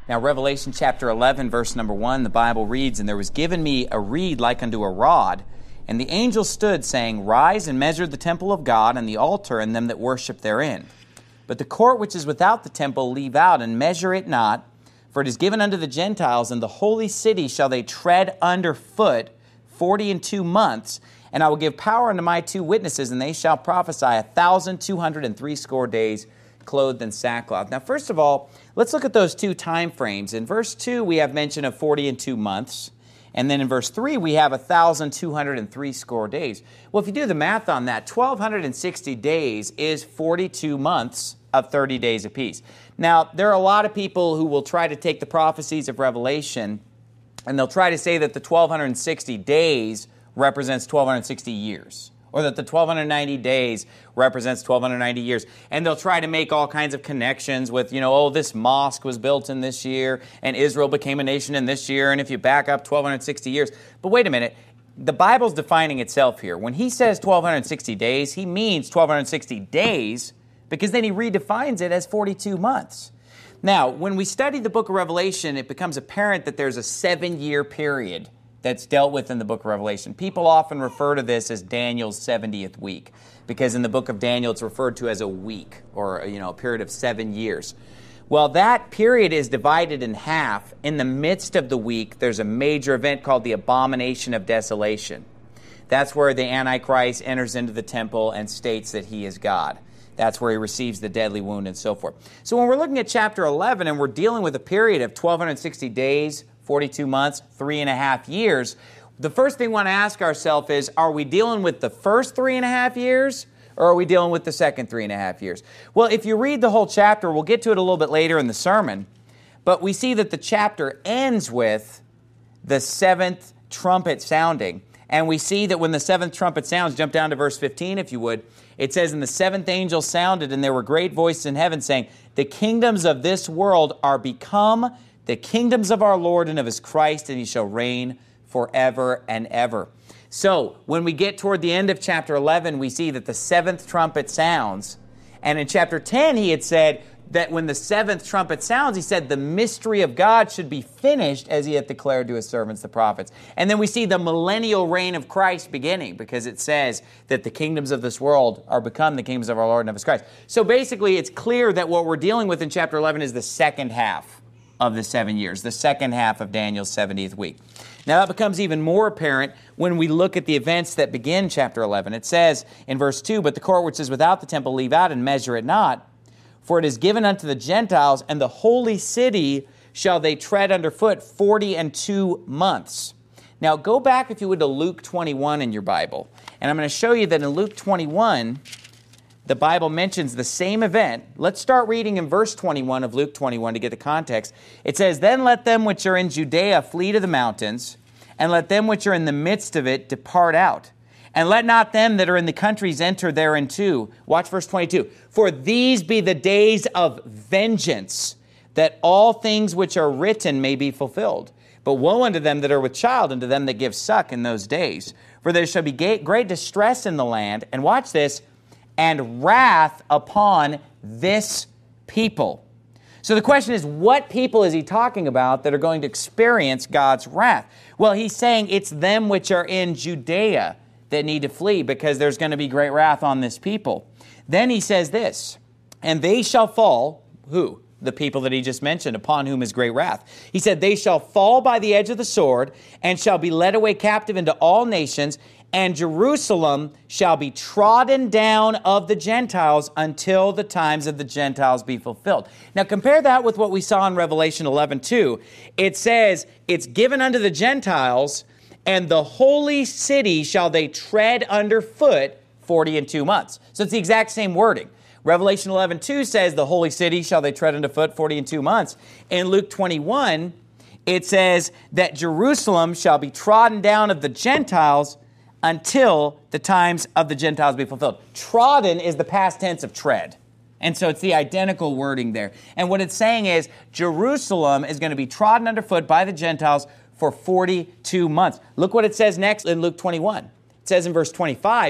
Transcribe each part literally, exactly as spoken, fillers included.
Now, Revelation chapter eleven, verse number one, the Bible reads, "And there was given me a reed like unto a rod, and the angel stood, saying, Rise and measure the temple of God, and the altar, and them that worship therein. But the court which is without the temple leave out, and measure it not, for it is given unto the Gentiles, and the holy city shall they tread under foot forty and two months. And I will give power unto my two witnesses, and they shall prophesy a thousand two hundred and threescore days, clothed in sackcloth." Now, first of all, let's look at those two time frames. In verse two, we have mention of forty and two months. And then in verse three, we have one thousand two hundred and threescore days. Well, if you do the math on that, one thousand two hundred sixty days is forty-two months of thirty days apiece. Now, there are a lot of people who will try to take the prophecies of Revelation, and they'll try to say that the one thousand two hundred sixty days represents one thousand two hundred sixty years, or that the one thousand two hundred ninety days represents one thousand two hundred ninety years. And they'll try to make all kinds of connections with, you know, oh, this mosque was built in this year, and Israel became a nation in this year, and if you back up one thousand two hundred sixty years. But wait a minute, the Bible's defining itself here. When he says one thousand two hundred sixty days, he means one thousand two hundred sixty days, because then he redefines it as forty-two months. Now, when we study the book of Revelation, it becomes apparent that there's a seven-year period that's dealt with in the book of Revelation. People often refer to this as Daniel's seventieth week, because in the book of Daniel it's referred to as a week, or you know, a period of seven years. Well, that period is divided in half. In the midst of the week, there's a major event called the Abomination of Desolation. That's where the Antichrist enters into the temple and states that he is God. That's where he receives the deadly wound and so forth. So when we're looking at chapter eleven and we're dealing with a period of one thousand two hundred sixty days, forty-two months, three and a half years, the first thing we want to ask ourselves is, are we dealing with the first three and a half years, or are we dealing with the second three and a half years? Well, if you read the whole chapter, we'll get to it a little bit later in the sermon, but we see that the chapter ends with the seventh trumpet sounding. And we see that when the seventh trumpet sounds, jump down to verse fifteen if you would, it says, "And the seventh angel sounded, and there were great voices in heaven saying, The kingdoms of this world are become the kingdoms of our Lord and of his Christ, and he shall reign forever and ever." So, when we get toward the end of chapter eleven, we see that the seventh trumpet sounds. And in chapter ten, he had said that when the seventh trumpet sounds, he said the mystery of God should be finished as he hath declared to his servants, the prophets. And then we see the millennial reign of Christ beginning, because it says that the kingdoms of this world are become the kingdoms of our Lord and of his Christ. So basically, it's clear that what we're dealing with in chapter eleven is the second half of the seven years, the second half of Daniel's seventieth week. Now that becomes even more apparent when we look at the events that begin chapter eleven. It says in verse two, "But the court which is without the temple leave out, and measure it not, for it is given unto the Gentiles, and the holy city shall they tread under foot forty and two months." Now go back, if you would, to Luke twenty-one in your Bible. And I'm going to show you that in Luke twenty-one, the Bible mentions the same event. Let's start reading in verse twenty-one of Luke twenty-one to get the context. It says, "Then let them which are in Judea flee to the mountains, and let them which are in the midst of it depart out. And let not them that are in the countries enter thereinto." Watch verse twenty-two. "For these be the days of vengeance, that all things which are written may be fulfilled. But woe unto them that are with child, and to them that give suck in those days. For there shall be great distress in the land," and watch this, "and wrath upon this people." So the question is, what people is he talking about that are going to experience God's wrath? Well, he's saying it's them which are in Judea that need to flee, because there's going to be great wrath on this people. Then he says this, "And they shall fall," who? The people that he just mentioned, upon whom is great wrath. He said, "They shall fall by the edge of the sword, and shall be led away captive into all nations, and Jerusalem shall be trodden down of the Gentiles until the times of the Gentiles be fulfilled." Now compare that with what we saw in Revelation eleven two. It says, it's given unto the Gentiles, and the holy city shall they tread under foot forty and two months. So it's the exact same wording. Revelation eleven two says, the holy city shall they tread under foot forty and two months. In Luke twenty-one, it says that Jerusalem shall be trodden down of the Gentiles until the times of the Gentiles be fulfilled. Trodden is the past tense of tread. And so it's the identical wording there. And what it's saying is Jerusalem is going to be trodden underfoot by the Gentiles for forty-two months. Look what it says next in Luke twenty-one. It says in verse twenty-five,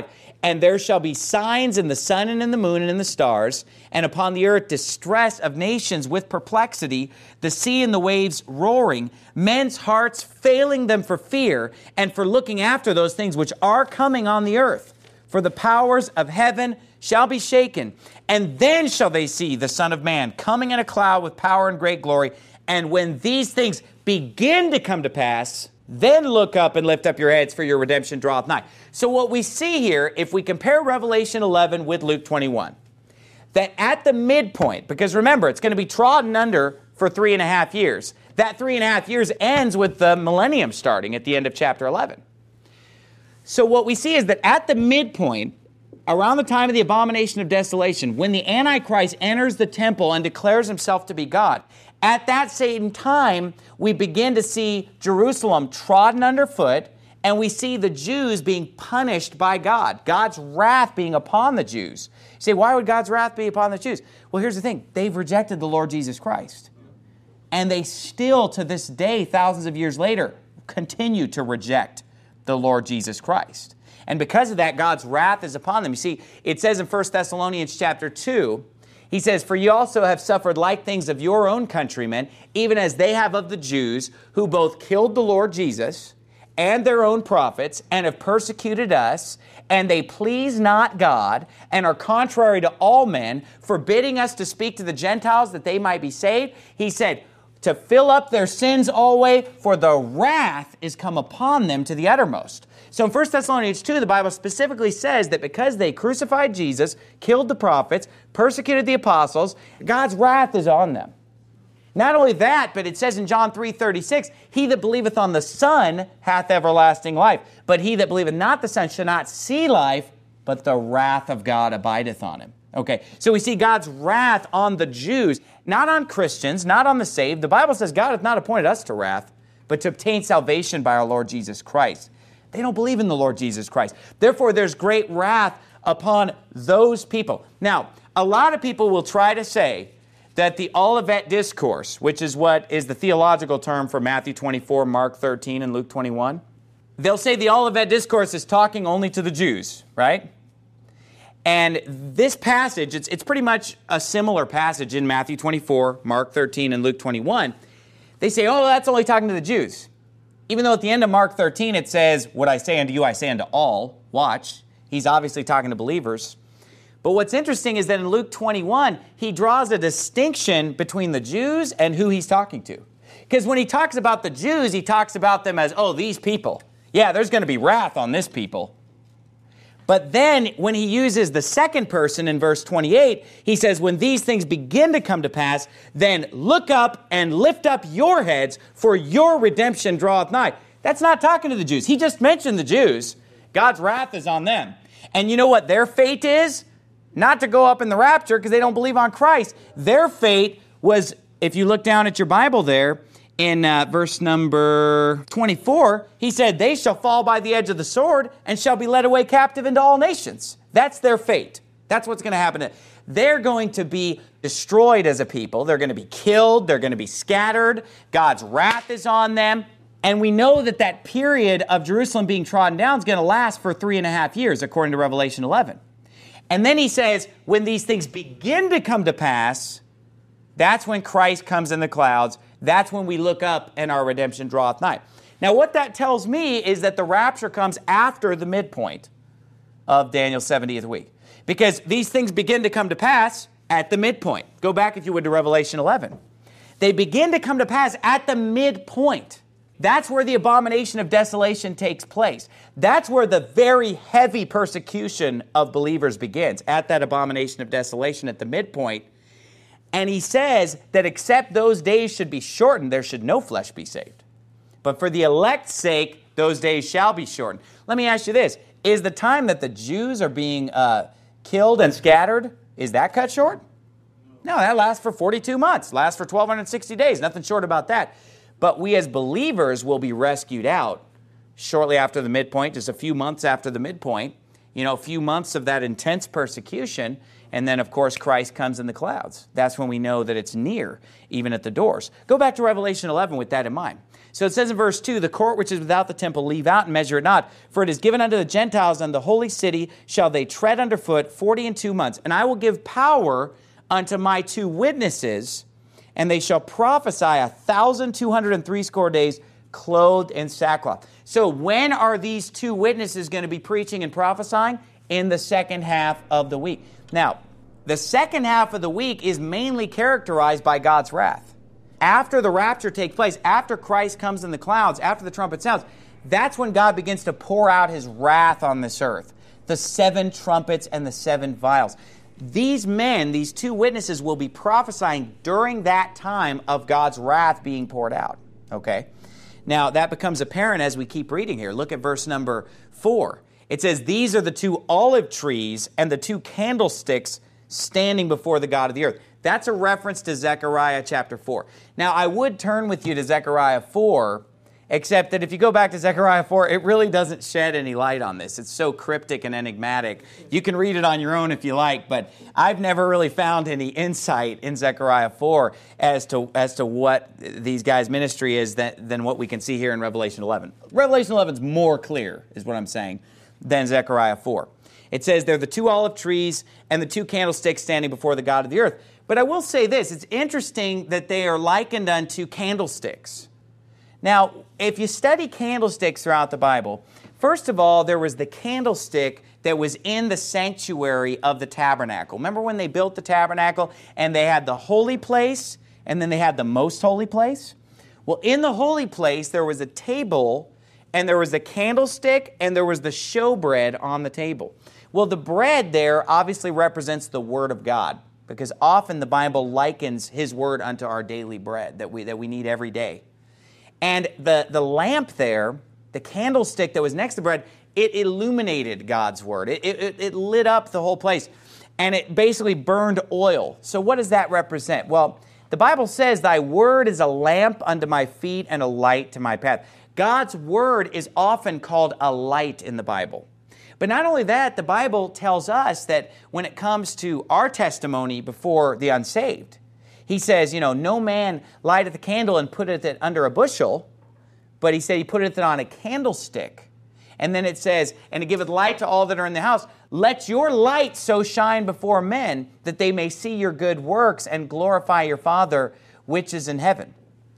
And there shall be signs in the sun and in the moon and in the stars, and upon the earth distress of nations with perplexity, the sea and the waves roaring, men's hearts failing them for fear, and for looking after those things which are coming on the earth. For the powers of heaven shall be shaken, and then shall they see the Son of Man coming in a cloud with power and great glory. And when these things begin to come to pass, then look up and lift up your heads, for your redemption draweth nigh. So what we see here, if we compare Revelation eleven with Luke twenty-one, that at the midpoint, because remember, it's going to be trodden under for three and a half years. That three and a half years ends with the millennium starting at the end of chapter eleven. So what we see is that at the midpoint, around the time of the abomination of desolation, when the Antichrist enters the temple and declares himself to be God, at that same time, we begin to see Jerusalem trodden underfoot, and we see the Jews being punished by God, God's wrath being upon the Jews. You say, why would God's wrath be upon the Jews? Well, here's the thing. They've rejected the Lord Jesus Christ. And they still, to this day, thousands of years later, continue to reject the Lord Jesus Christ. And because of that, God's wrath is upon them. You see, it says in First Thessalonians chapter two, he says, for you also have suffered like things of your own countrymen, even as they have of the Jews, who both killed the Lord Jesus and their own prophets, and have persecuted us, and they please not God, and are contrary to all men, forbidding us to speak to the Gentiles that they might be saved. He said, to fill up their sins always, for the wrath is come upon them to the uttermost. So in First Thessalonians two, the Bible specifically says that because they crucified Jesus, killed the prophets, persecuted the apostles, God's wrath is on them. Not only that, but it says in John three thirty-six, he that believeth on the Son hath everlasting life, but he that believeth not the Son shall not see life, but the wrath of God abideth on him. Okay, so we see God's wrath on the Jews, not on Christians, not on the saved. The Bible says God hath not appointed us to wrath, but to obtain salvation by our Lord Jesus Christ. They don't believe in the Lord Jesus Christ. Therefore, there's great wrath upon those people. Now, a lot of people will try to say that the Olivet Discourse, which is what is the theological term for Matthew twenty-four, Mark thirteen, and Luke twenty-one, they'll say the Olivet Discourse is talking only to the Jews, right? And this passage, it's, it's pretty much a similar passage in Matthew twenty-four, Mark thirteen, and Luke twenty-one. They say, oh, that's only talking to the Jews. Even though at the end of Mark thirteen it says, what I say unto you, I say unto all. Watch. He's obviously talking to believers. But what's interesting is that in Luke twenty-one, he draws a distinction between the Jews and who he's talking to. Because when he talks about the Jews, he talks about them as, oh, these people. Yeah, there's going to be wrath on this people. But then when he uses the second person in verse twenty-eight, he says, when these things begin to come to pass, then look up and lift up your heads, for your redemption draweth nigh. That's not talking to the Jews. He just mentioned the Jews. God's wrath is on them. And you know what their fate is? Not to go up in the rapture because they don't believe on Christ. Their fate was, if you look down at your Bible there, in uh, verse number twenty-four, he said, they shall fall by the edge of the sword and shall be led away captive into all nations. That's their fate. That's what's going to happen. They're going to be destroyed as a people. They're going to be killed. They're going to be scattered. God's wrath is on them. And we know that that period of Jerusalem being trodden down is going to last for three and a half years, according to Revelation eleven. And then he says, when these things begin to come to pass, that's when Christ comes in the clouds. That's when we look up and our redemption draweth nigh. Now, what that tells me is that the rapture comes after the midpoint of Daniel's seventieth week. Because these things begin to come to pass at the midpoint. Go back, if you would, to Revelation eleven. They begin to come to pass at the midpoint. That's where the abomination of desolation takes place. That's where the very heavy persecution of believers begins, at that abomination of desolation at the midpoint. And he says that except those days should be shortened, there should no flesh be saved. But for the elect's sake, those days shall be shortened. Let me ask you this. Is the time that the Jews are being uh, killed and scattered, is that cut short? No, that lasts for forty-two months. Lasts for twelve sixty days. Nothing short about that. But we as believers will be rescued out shortly after the midpoint, just a few months after the midpoint. you know, a few months of that intense persecution, and then, of course, Christ comes in the clouds. That's when we know that it's near, even at the doors. Go back to Revelation eleven with that in mind. So it says in verse two, the court which is without the temple leave out and measure it not, for it is given unto the Gentiles, and the holy city shall they tread under foot forty and two months. And I will give power unto my two witnesses, and they shall prophesy a thousand two hundred and threescore days, clothed in sackcloth. So when are these two witnesses going to be preaching and prophesying? In the second half of the week. Now, the second half of the week is mainly characterized by God's wrath. After the rapture takes place, after Christ comes in the clouds, after the trumpet sounds, that's when God begins to pour out his wrath on this earth. The seven trumpets and the seven vials. These men, these two witnesses, will be prophesying during that time of God's wrath being poured out. Okay? Now, that becomes apparent as we keep reading here. Look at verse number four. It says, these are the two olive trees and the two candlesticks standing before the God of the earth. That's a reference to Zechariah chapter four. Now, I would turn with you to Zechariah four, except that if you go back to Zechariah four, it really doesn't shed any light on this. It's so cryptic and enigmatic. You can read it on your own if you like, but I've never really found any insight in Zechariah four as to as to what these guys' ministry is that, than what we can see here in Revelation eleven. Revelation eleven is more clear, is what I'm saying, than Zechariah four. It says they're the two olive trees and the two candlesticks standing before the God of the earth. But I will say this, it's interesting that they are likened unto candlesticks. Now, if you study candlesticks throughout the Bible, first of all, there was the candlestick that was in the sanctuary of the tabernacle. Remember when they built the tabernacle and they had the holy place and then they had the most holy place? Well, in the holy place, there was a table and there was a candlestick and there was the showbread on the table. Well, the bread there obviously represents the Word of God, because often the Bible likens His Word unto our daily bread that we that we need every day. And the, the lamp there, the candlestick that was next to the bread, it illuminated God's Word. It, it, it lit up the whole place. And it basically burned oil. So what does that represent? Well, the Bible says, thy word is a lamp unto my feet and a light to my path. God's Word is often called a light in the Bible. But not only that, the Bible tells us that when it comes to our testimony before the unsaved, He says, you know, no man lighteth a candle and putteth it under a bushel, but He said He putteth it on a candlestick. And then it says, and it giveth light to all that are in the house. Let your light so shine before men that they may see your good works and glorify your Father which is in heaven.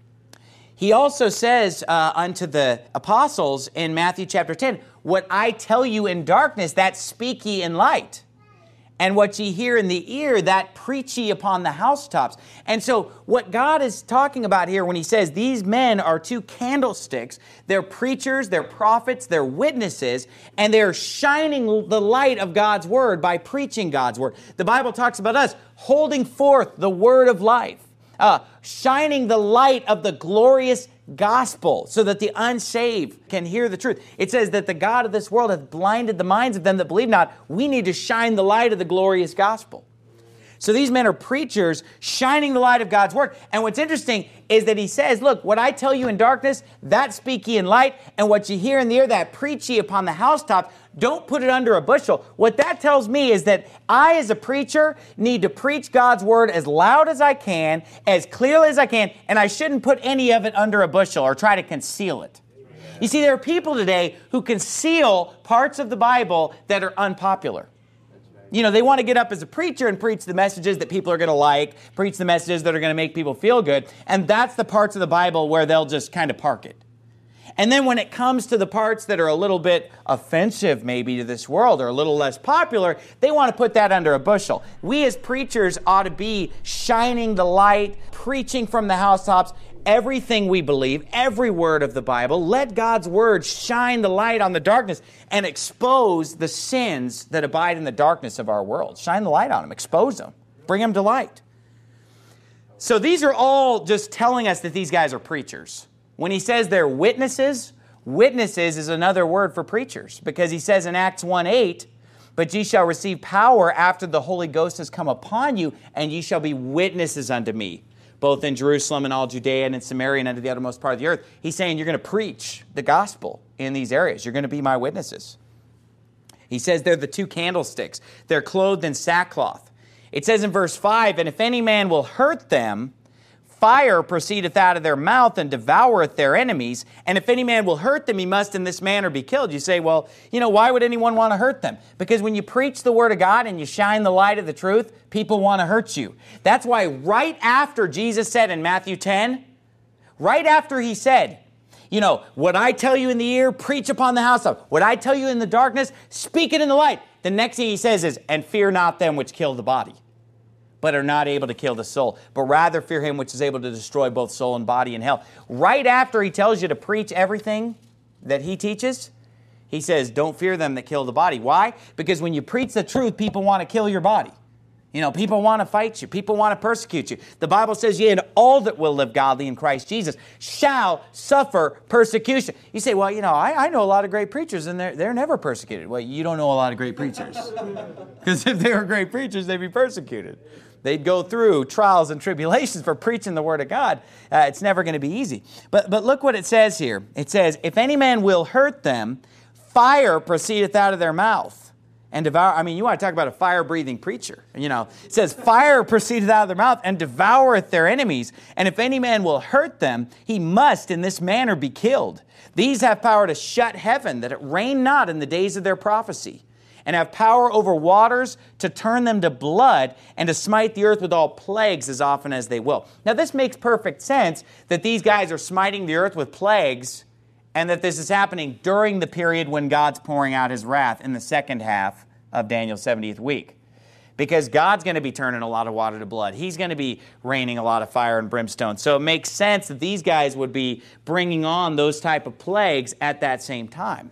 He also says uh, unto the apostles in Matthew chapter ten, what I tell you in darkness, that speak ye in light. And what ye hear in the ear, that preach ye upon the housetops. And so what God is talking about here when He says these men are two candlesticks, they're preachers, they're prophets, they're witnesses, and they're shining the light of God's Word by preaching God's Word. The Bible talks about us holding forth the Word of life. Uh, shining the light of the glorious gospel so that the unsaved can hear the truth. It says that the God of this world hath blinded the minds of them that believe not. We need to shine the light of the glorious gospel. So these men are preachers shining the light of God's Word. And what's interesting is that He says, look, what I tell you in darkness, that speak ye in light, and what ye hear in the ear, that preach ye upon the housetops. Don't put it under a bushel. What that tells me is that I, as a preacher, need to preach God's Word as loud as I can, as clearly as I can, and I shouldn't put any of it under a bushel or try to conceal it. You see, there are people today who conceal parts of the Bible that are unpopular. You know, they want to get up as a preacher and preach the messages that people are going to like, preach the messages that are going to make people feel good, and that's the parts of the Bible where they'll just kind of park it. And then when it comes to the parts that are a little bit offensive maybe to this world or a little less popular, they want to put that under a bushel. We as preachers ought to be shining the light, preaching from the housetops, everything we believe, every word of the Bible. Let God's Word shine the light on the darkness and expose the sins that abide in the darkness of our world. Shine the light on them, expose them, bring them to light. So these are all just telling us that these guys are preachers. When He says they're witnesses, witnesses is another word for preachers, because He says in Acts one eight, but ye shall receive power after the Holy Ghost has come upon you, and ye shall be witnesses unto me, both in Jerusalem and all Judea and in Samaria and unto the uttermost part of the earth. He's saying you're going to preach the gospel in these areas. You're going to be my witnesses. He says they're the two candlesticks. They're clothed in sackcloth. It says in verse five, and if any man will hurt them, fire proceedeth out of their mouth and devoureth their enemies. And if any man will hurt them, he must in this manner be killed. You say, well, you know, why would anyone want to hurt them? Because when you preach the Word of God and you shine the light of the truth, people want to hurt you. That's why right after Jesus said in Matthew ten, right after he said, you know, what I tell you in the ear, preach upon the housetop. What I tell you in the darkness, speak it in the light. The next thing he says is, and fear not them which kill the body, but are not able to kill the soul, but rather fear him which is able to destroy both soul and body in hell. Right after he tells you to preach everything that he teaches, he says, don't fear them that kill the body. Why? Because when you preach the truth, people want to kill your body. You know, people want to fight you. People want to persecute you. The Bible says, yea, and all that will live godly in Christ Jesus shall suffer persecution. You say, well, you know, I, I know a lot of great preachers, and they're, they're never persecuted. Well, you don't know a lot of great preachers. Because if they were great preachers, they'd be persecuted. They'd go through trials and tribulations for preaching the Word of God. Uh, it's never going to be easy. But, but look what it says here. It says, if any man will hurt them, fire proceedeth out of their mouth. And devour, I mean, you want to talk about a fire-breathing preacher. You know, it says, fire proceedeth out of their mouth and devoureth their enemies. And if any man will hurt them, he must in this manner be killed. These have power to shut heaven, that it rain not in the days of their prophecy, and have power over waters to turn them to blood, and to smite the earth with all plagues as often as they will. Now, this makes perfect sense that these guys are smiting the earth with plagues, and that this is happening during the period when God's pouring out His wrath in the second half of Daniel's seventieth week. Because God's going to be turning a lot of water to blood. He's going to be raining a lot of fire and brimstone. So it makes sense that these guys would be bringing on those type of plagues at that same time.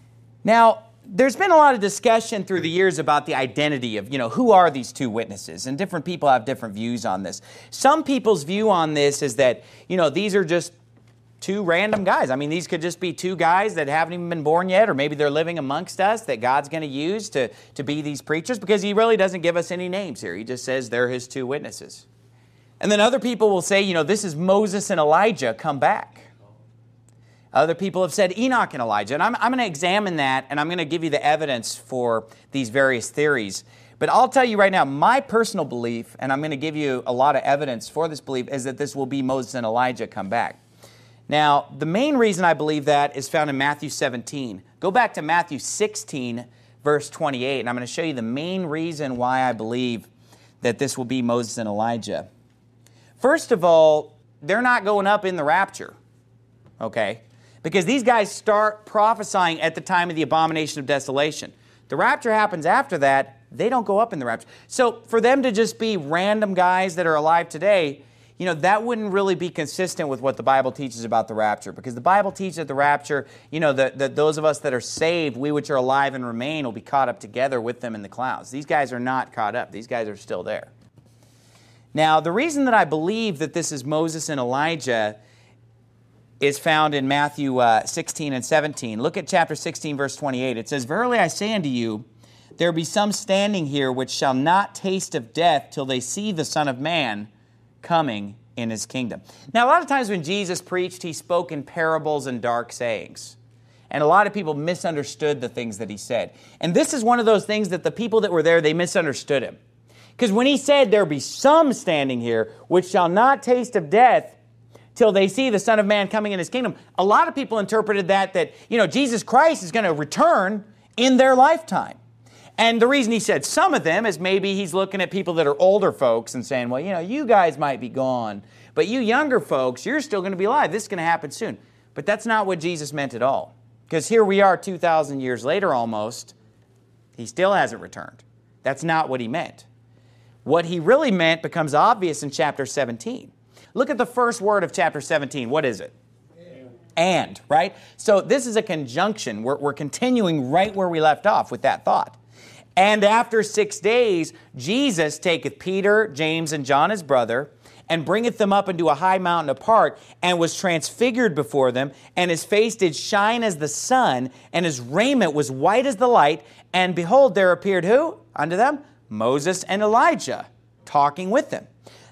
Now, there's been a lot of discussion through the years about the identity of, you know, who are these two witnesses? And different people have different views on this. Some people's view on this is that, you know, these are just two random guys. I mean, these could just be two guys that haven't even been born yet, or maybe they're living amongst us that God's going to use to, to be these preachers, because He really doesn't give us any names here. He just says they're His two witnesses. And then other people will say, you know, this is Moses and Elijah come back. Other people have said Enoch and Elijah. And I'm, I'm going to examine that, and I'm going to give you the evidence for these various theories. But I'll tell you right now, my personal belief, and I'm going to give you a lot of evidence for this belief, is that this will be Moses and Elijah come back. Now, the main reason I believe that is found in Matthew seventeen. Go back to Matthew sixteen, verse twenty-eight, and I'm going to show you the main reason why I believe that this will be Moses and Elijah. First of all, they're not going up in the rapture, okay? Because these guys start prophesying at the time of the abomination of desolation. The rapture happens after that. They don't go up in the rapture. So for them to just be random guys that are alive today, you know, that wouldn't really be consistent with what the Bible teaches about the rapture. Because the Bible teaches that the rapture, you know, that, that those of us that are saved, we which are alive and remain, will be caught up together with them in the clouds. These guys are not caught up. These guys are still there. Now, the reason that I believe that this is Moses and Elijah is found in Matthew uh, sixteen and seventeen. Look at chapter sixteen, verse twenty-eight. It says, verily I say unto you, there be some standing here which shall not taste of death till they see the Son of Man coming in His kingdom. Now, a lot of times when Jesus preached, He spoke in parables and dark sayings. And a lot of people misunderstood the things that He said. And this is one of those things that the people that were there, they misunderstood Him. Because when He said, there be some standing here which shall not taste of death till they see the Son of Man coming in His kingdom, a lot of people interpreted that, that, you know, Jesus Christ is going to return in their lifetime. And the reason He said some of them is maybe He's looking at people that are older folks and saying, well, you know, you guys might be gone, but you younger folks, you're still going to be alive. This is going to happen soon. But that's not what Jesus meant at all. Because here we are two thousand years later almost. He still hasn't returned. That's not what He meant. What He really meant becomes obvious in chapter seventeen. Look at the first word of chapter seventeen. What is it? And, and right? So this is a conjunction. We're, we're continuing right where we left off with that thought. And after six days, Jesus taketh Peter, James, and John his brother, and bringeth them up into a high mountain apart, and was transfigured before them, and His face did shine as the sun, and His raiment was white as the light. And behold, there appeared who unto them? Moses and Elijah, talking with them.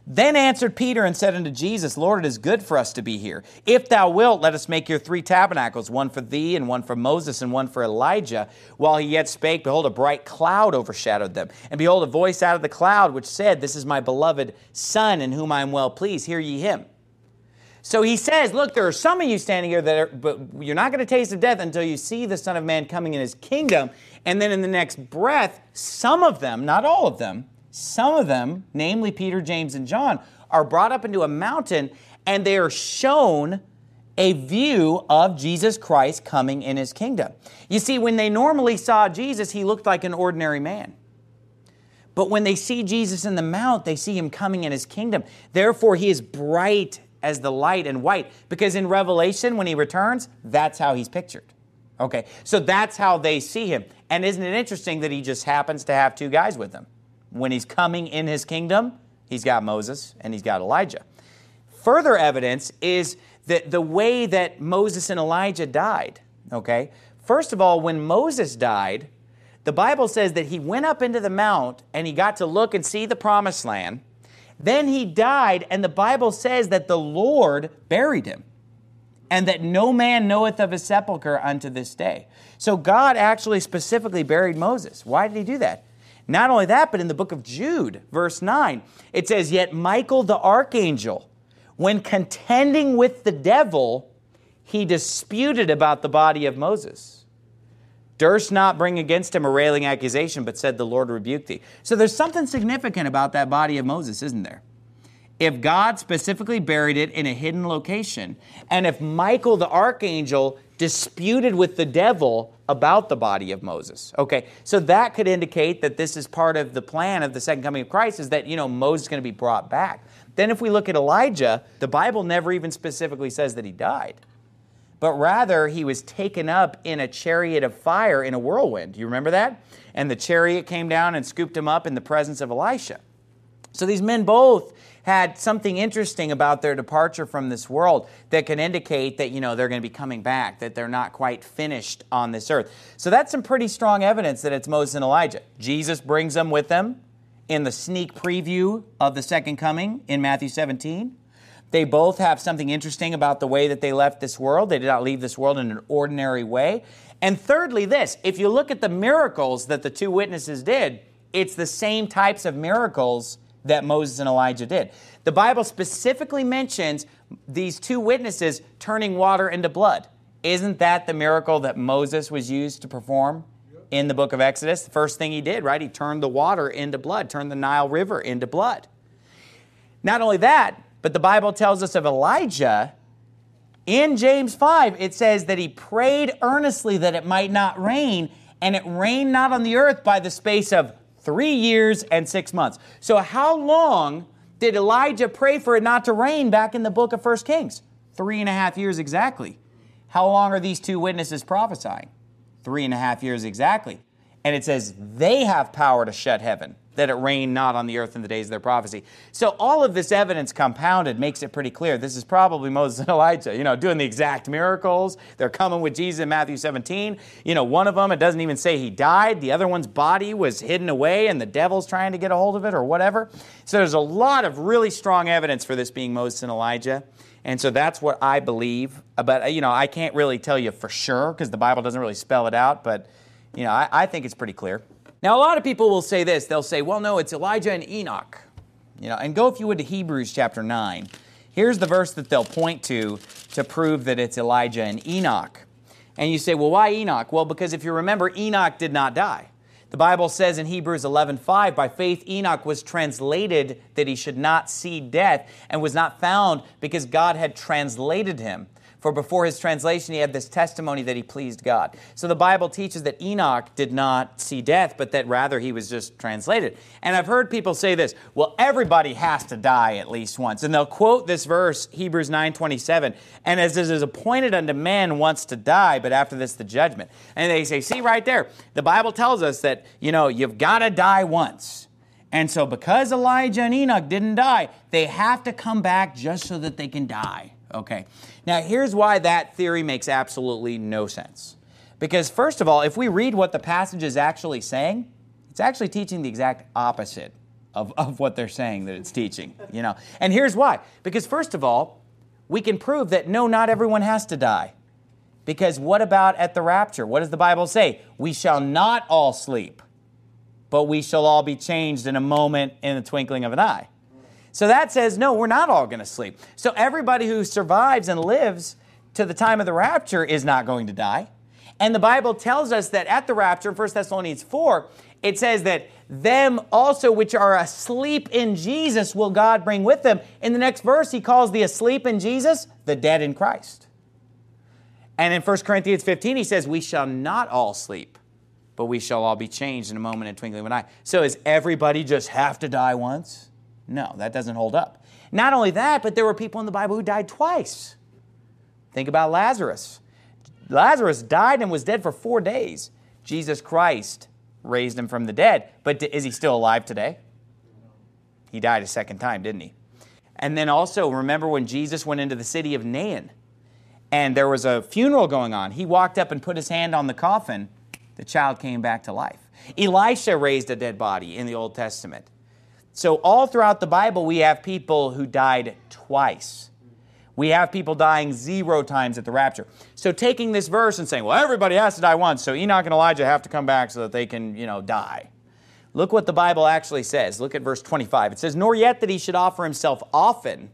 Then answered Peter and said unto Jesus, Lord, it is good for us to be here. If thou wilt, let us make here three tabernacles, one for thee, and one for Moses, and one for Elijah. While he yet spake, behold, a bright cloud overshadowed them. And behold, a voice out of the cloud, which said, This is my beloved Son, in whom I am well pleased. Hear ye him. So he says, look, there are some of you standing here that are, but you're not going to taste of death until you see the Son of Man coming in his kingdom. And then in the next breath, some of them, not all of them, some of them, namely Peter, James, and John, are brought up into a mountain, and they are shown a view of Jesus Christ coming in his kingdom. You see, when they normally saw Jesus, he looked like an ordinary man. But when they see Jesus in the mount, they see him coming in his kingdom. Therefore, he is bright as the light and white. Because in Revelation, when he returns, that's how he's pictured. Okay, so that's how they see him. And isn't it interesting that he just happens to have two guys with him? When he's coming in his kingdom, he's got Moses and he's got Elijah. Further evidence is that the way that Moses and Elijah died. Okay, first of all, when Moses died, the Bible says that he went up into the mount and he got to look and see the promised land. Then he died, and the Bible says that the Lord buried him, and that no man knoweth of his sepulchre unto this day. So God actually specifically buried Moses. Why did he do that? Not only that, but in the book of Jude, verse nine, it says, Yet Michael the archangel, when contending with the devil, he disputed about the body of Moses. Durst not bring against him a railing accusation, but said, The Lord rebuke thee. So there's something significant about that body of Moses, isn't there? If God specifically buried it in a hidden location, and if Michael the archangel disputed with the devil about the body of Moses. Okay, so that could indicate that this is part of the plan of the second coming of Christ, is that, you know, Moses is going to be brought back. Then if we look at Elijah, the Bible never even specifically says that he died, but rather he was taken up in a chariot of fire in a whirlwind. You remember that? And the chariot came down and scooped him up in the presence of Elisha. So these men both had something interesting about their departure from this world that can indicate that, you know, they're going to be coming back, that they're not quite finished on this earth. So that's some pretty strong evidence that it's Moses and Elijah. Jesus brings them with them in the sneak preview of the second coming in Matthew seventeen. They both have something interesting about the way that they left this world. They did not leave this world in an ordinary way. And thirdly, this, if you look at the miracles that the two witnesses did, it's the same types of miracles that Moses and Elijah did. The Bible specifically mentions these two witnesses turning water into blood. Isn't that the miracle that Moses was used to perform in the book of Exodus? The first thing he did, right? He turned the water into blood, turned the Nile River into blood. Not only that, but the Bible tells us of Elijah. In James five, it says that he prayed earnestly that it might not rain, and it rained not on the earth by the space of three years and six months. So how long did Elijah pray for it not to rain back in the book of First Kings? Three and a half years exactly. How long are these two witnesses prophesying? Three and a half years exactly. And it says they have power to shut heaven, that it rain not on the earth in the days of their prophecy. So all of this evidence compounded makes it pretty clear. This is probably Moses and Elijah, you know, doing the exact miracles. They're coming with Jesus in Matthew seventeen. You know, one of them, it doesn't even say he died. The other one's body was hidden away and the devil's trying to get a hold of it or whatever. So there's a lot of really strong evidence for this being Moses and Elijah. And so that's what I believe. But, you know, I can't really tell you for sure because the Bible doesn't really spell it out. But, you know, I, I think it's pretty clear. Now, a lot of people will say this. They'll say, well, no, it's Elijah and Enoch. You know, and go, if you would, to Hebrews chapter nine. Here's the verse that they'll point to to prove that it's Elijah and Enoch. And you say, well, why Enoch? Well, because if you remember, Enoch did not die. The Bible says in Hebrews eleven five, by faith Enoch was translated that he should not see death, and was not found because God had translated him. For before his translation, he had this testimony that he pleased God. So the Bible teaches that Enoch did not see death, but that rather he was just translated. And I've heard people say this, well, everybody has to die at least once. And they'll quote this verse, Hebrews nine twenty-seven, and as it is appointed unto men once to die, but after this the judgment. And they say, see right there, the Bible tells us that, you know, you've got to die once. And so because Elijah and Enoch didn't die, they have to come back just so that they can die. Okay. Now, here's why that theory makes absolutely no sense. Because, first of all, if we read what the passage is actually saying, it's actually teaching the exact opposite of, of what they're saying that it's teaching, you know. And here's why. Because first of all, we can prove that no, not everyone has to die. Because what about at the rapture? What does the Bible say? We shall not all sleep, but we shall all be changed in a moment, in the twinkling of an eye. So that says, no, we're not all going to sleep. So everybody who survives and lives to the time of the rapture is not going to die. And the Bible tells us that at the rapture, in First Thessalonians four, it says that them also which are asleep in Jesus will God bring with them. In the next verse, he calls the asleep in Jesus the dead in Christ. And in First Corinthians fifteen, he says, we shall not all sleep, but we shall all be changed in a moment, in twinkling of an eye. So does everybody just have to die once? No, that doesn't hold up. Not only that, but there were people in the Bible who died twice. Think about Lazarus. Lazarus died and was dead for four days. Jesus Christ raised him from the dead. But is he still alive today? He died a second time, didn't he? And then also, remember when Jesus went into the city of Nain, and there was a funeral going on. He walked up and put his hand on the coffin. The child came back to life. Elisha raised a dead body in the Old Testament. So all throughout the Bible, we have people who died twice. We have people dying zero times at the rapture. So taking this verse and saying, well, everybody has to die once, so Enoch and Elijah have to come back so that they can, you know, die. Look what the Bible actually says. Look at verse twenty-five. It says, nor yet that he should offer himself often,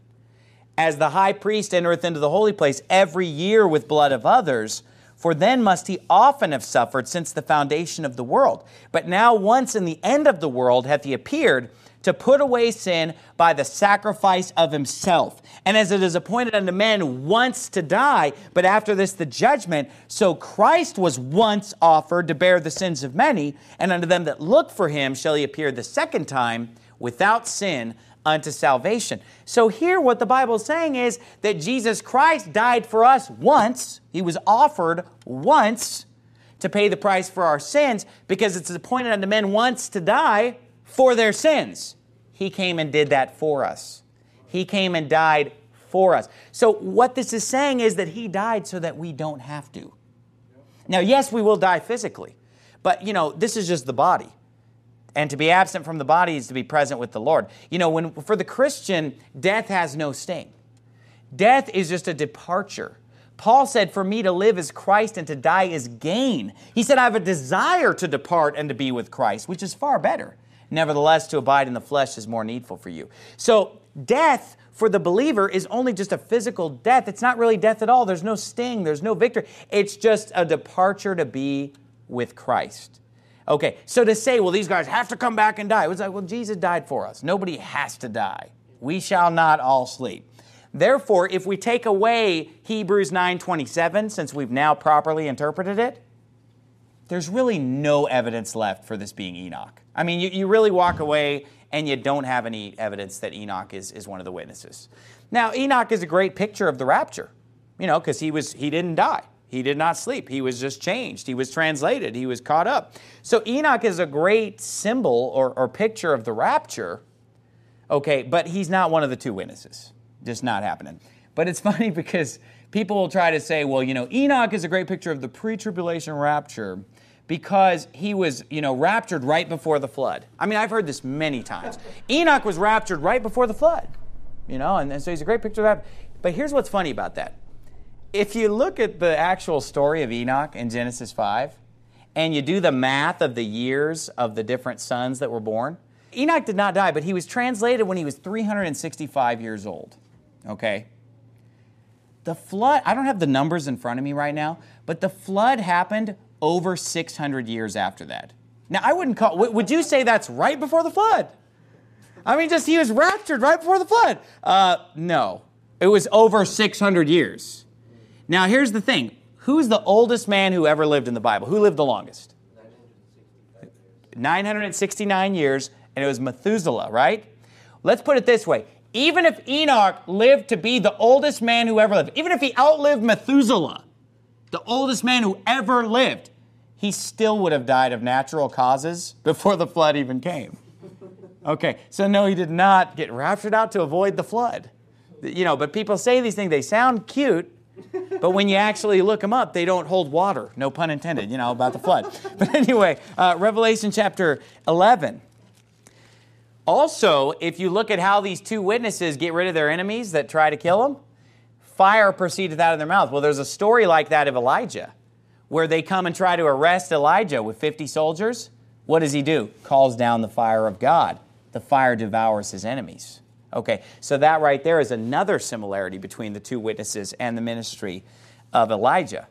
as the high priest entereth into the holy place every year with blood of others, for then must he often have suffered since the foundation of the world. But now once in the end of the world hath he appeared, to put away sin by the sacrifice of himself. And as it is appointed unto men once to die, but after this the judgment, so Christ was once offered to bear the sins of many, and unto them that look for him shall he appear the second time without sin unto salvation. So here what the Bible is saying is that Jesus Christ died for us once. He was offered once to pay the price for our sins, because it's appointed unto men once to die for their sins. He came and did that for us. He came and died for us. So what this is saying is that he died so that we don't have to. Now, yes, we will die physically, but, you know, this is just the body. And to be absent from the body is to be present with the Lord. You know, when for the Christian, death has no sting. Death is just a departure. Paul said, for me to live is Christ and to die is gain. He said, I have a desire to depart and to be with Christ, which is far better. Nevertheless, to abide in the flesh is more needful for you. So death for the believer is only just a physical death. It's not really death at all. There's no sting. There's no victory. It's just a departure to be with Christ. Okay, so to say, well, these guys have to come back and die. It was like, well, Jesus died for us. Nobody has to die. We shall not all sleep. Therefore, if we take away Hebrews nine twenty-seven, since we've now properly interpreted it, there's really no evidence left for this being Enoch. I mean, you, you really walk away and you don't have any evidence that Enoch is, is one of the witnesses. Now, Enoch is a great picture of the rapture, you know, because he was he didn't die. He did not sleep. He was just changed. He was translated. He was caught up. So Enoch is a great symbol or, or picture of the rapture, okay, but he's not one of the two witnesses. Just not happening. But it's funny because people will try to say, well, you know, Enoch is a great picture of the pre-tribulation rapture because he was, you know, raptured right before the flood. I mean, I've heard this many times. Enoch was raptured right before the flood, you know, and, and so he's a great picture of that. But here's what's funny about that. If you look at the actual story of Enoch in Genesis five, and you do the math of the years of the different sons that were born, Enoch did not die, but he was translated when he was three hundred sixty-five years old. Okay? The flood, I don't have the numbers in front of me right now, but the flood happened over six hundred years after that. Now, I wouldn't call, would you say that's right before the flood? I mean, just he was raptured right before the flood. Uh, no. It was over six hundred years. Now, here's the thing. Who's the oldest man who ever lived in the Bible? Who lived the longest? nine hundred sixty-nine years, and it was Methuselah, right? Let's put it this way. Even if Enoch lived to be the oldest man who ever lived, even if he outlived Methuselah, the oldest man who ever lived, he still would have died of natural causes before the flood even came. Okay, so no, he did not get raptured out to avoid the flood. You know, but people say these things, they sound cute, but when you actually look them up, they don't hold water. No pun intended, you know, about the flood. But anyway, uh, Revelation chapter eleven. Also, if you look at how these two witnesses get rid of their enemies that try to kill them, fire proceedeth out of their mouth. Well, there's a story like that of Elijah, where they come and try to arrest Elijah with fifty soldiers. What does he do? Calls down the fire of God. The fire devours his enemies. Okay, so that right there is another similarity between the two witnesses and the ministry of Elijah.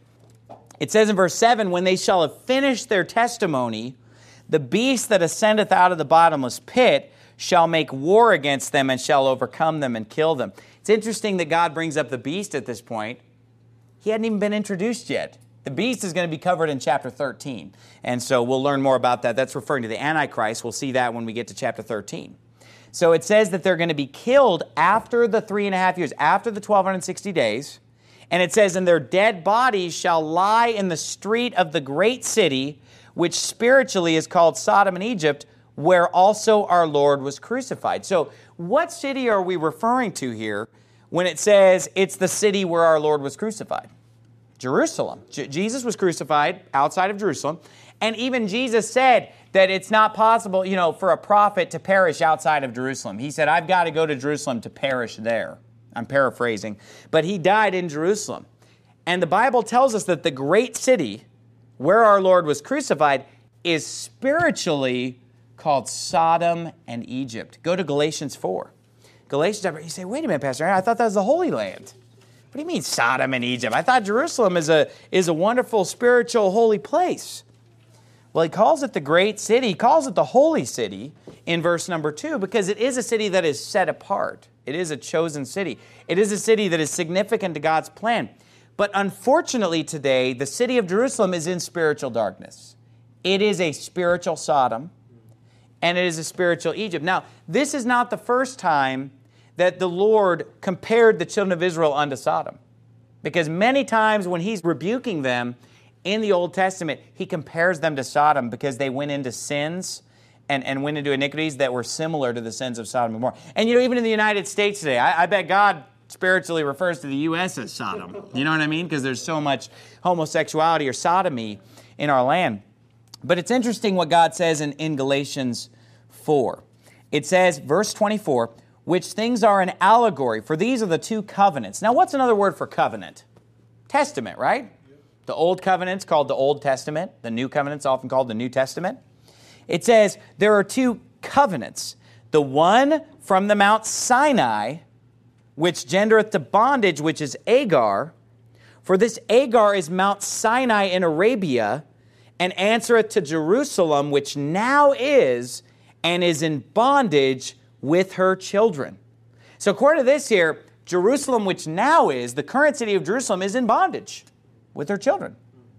It says in verse seven, when they shall have finished their testimony, the beast that ascendeth out of the bottomless pit shall make war against them and shall overcome them and kill them. It's interesting that God brings up the beast at this point. He hadn't even been introduced yet. The beast is going to be covered in chapter thirteen. And so we'll learn more about that. That's referring to the Antichrist. We'll see that when we get to chapter thirteen. So it says that they're going to be killed after the three and a half years, after the twelve sixty days. And it says, and their dead bodies shall lie in the street of the great city, which spiritually is called Sodom and Egypt, where also our Lord was crucified. So what city are we referring to here when it says it's the city where our Lord was crucified? Jerusalem. J- Jesus was crucified outside of Jerusalem. And even Jesus said that it's not possible, you know, for a prophet to perish outside of Jerusalem. He said, I've got to go to Jerusalem to perish there. I'm paraphrasing. But he died in Jerusalem. And the Bible tells us that the great city where our Lord was crucified is spiritually called Sodom and Egypt. Go to Galatians four. Galatians, you say, wait a minute, Pastor, I thought that was the Holy Land. What do you mean Sodom and Egypt? I thought Jerusalem is a, is a wonderful, spiritual, holy place. Well, he calls it the great city. He calls it the holy city in verse number two because it is a city that is set apart. It is a chosen city. It is a city that is significant to God's plan. But unfortunately today, the city of Jerusalem is in spiritual darkness. It is a spiritual Sodom, and it is a spiritual Egypt. Now, this is not the first time that the Lord compared the children of Israel unto Sodom. Because many times when he's rebuking them in the Old Testament, he compares them to Sodom because they went into sins and, and went into iniquities that were similar to the sins of Sodom and Gomorrah. And you know, even in the United States today, I, I bet God spiritually refers to the U S as Sodom. You know what I mean? Because there's so much homosexuality or sodomy in our land. But it's interesting what God says in, in Galatians four. It says, verse twenty-four, which things are an allegory, for these are the two covenants. Now, what's another word for covenant? Testament, right? The Old Covenant's called the Old Testament. The New Covenant's often called the New Testament. It says there are two covenants. The one from the Mount Sinai, which gendereth to bondage, which is Agar. For this Agar is Mount Sinai in Arabia, and answereth to Jerusalem, which now is, and is in bondage with her children. So according to this here, Jerusalem, which now is, the current city of Jerusalem, is in bondage with her children.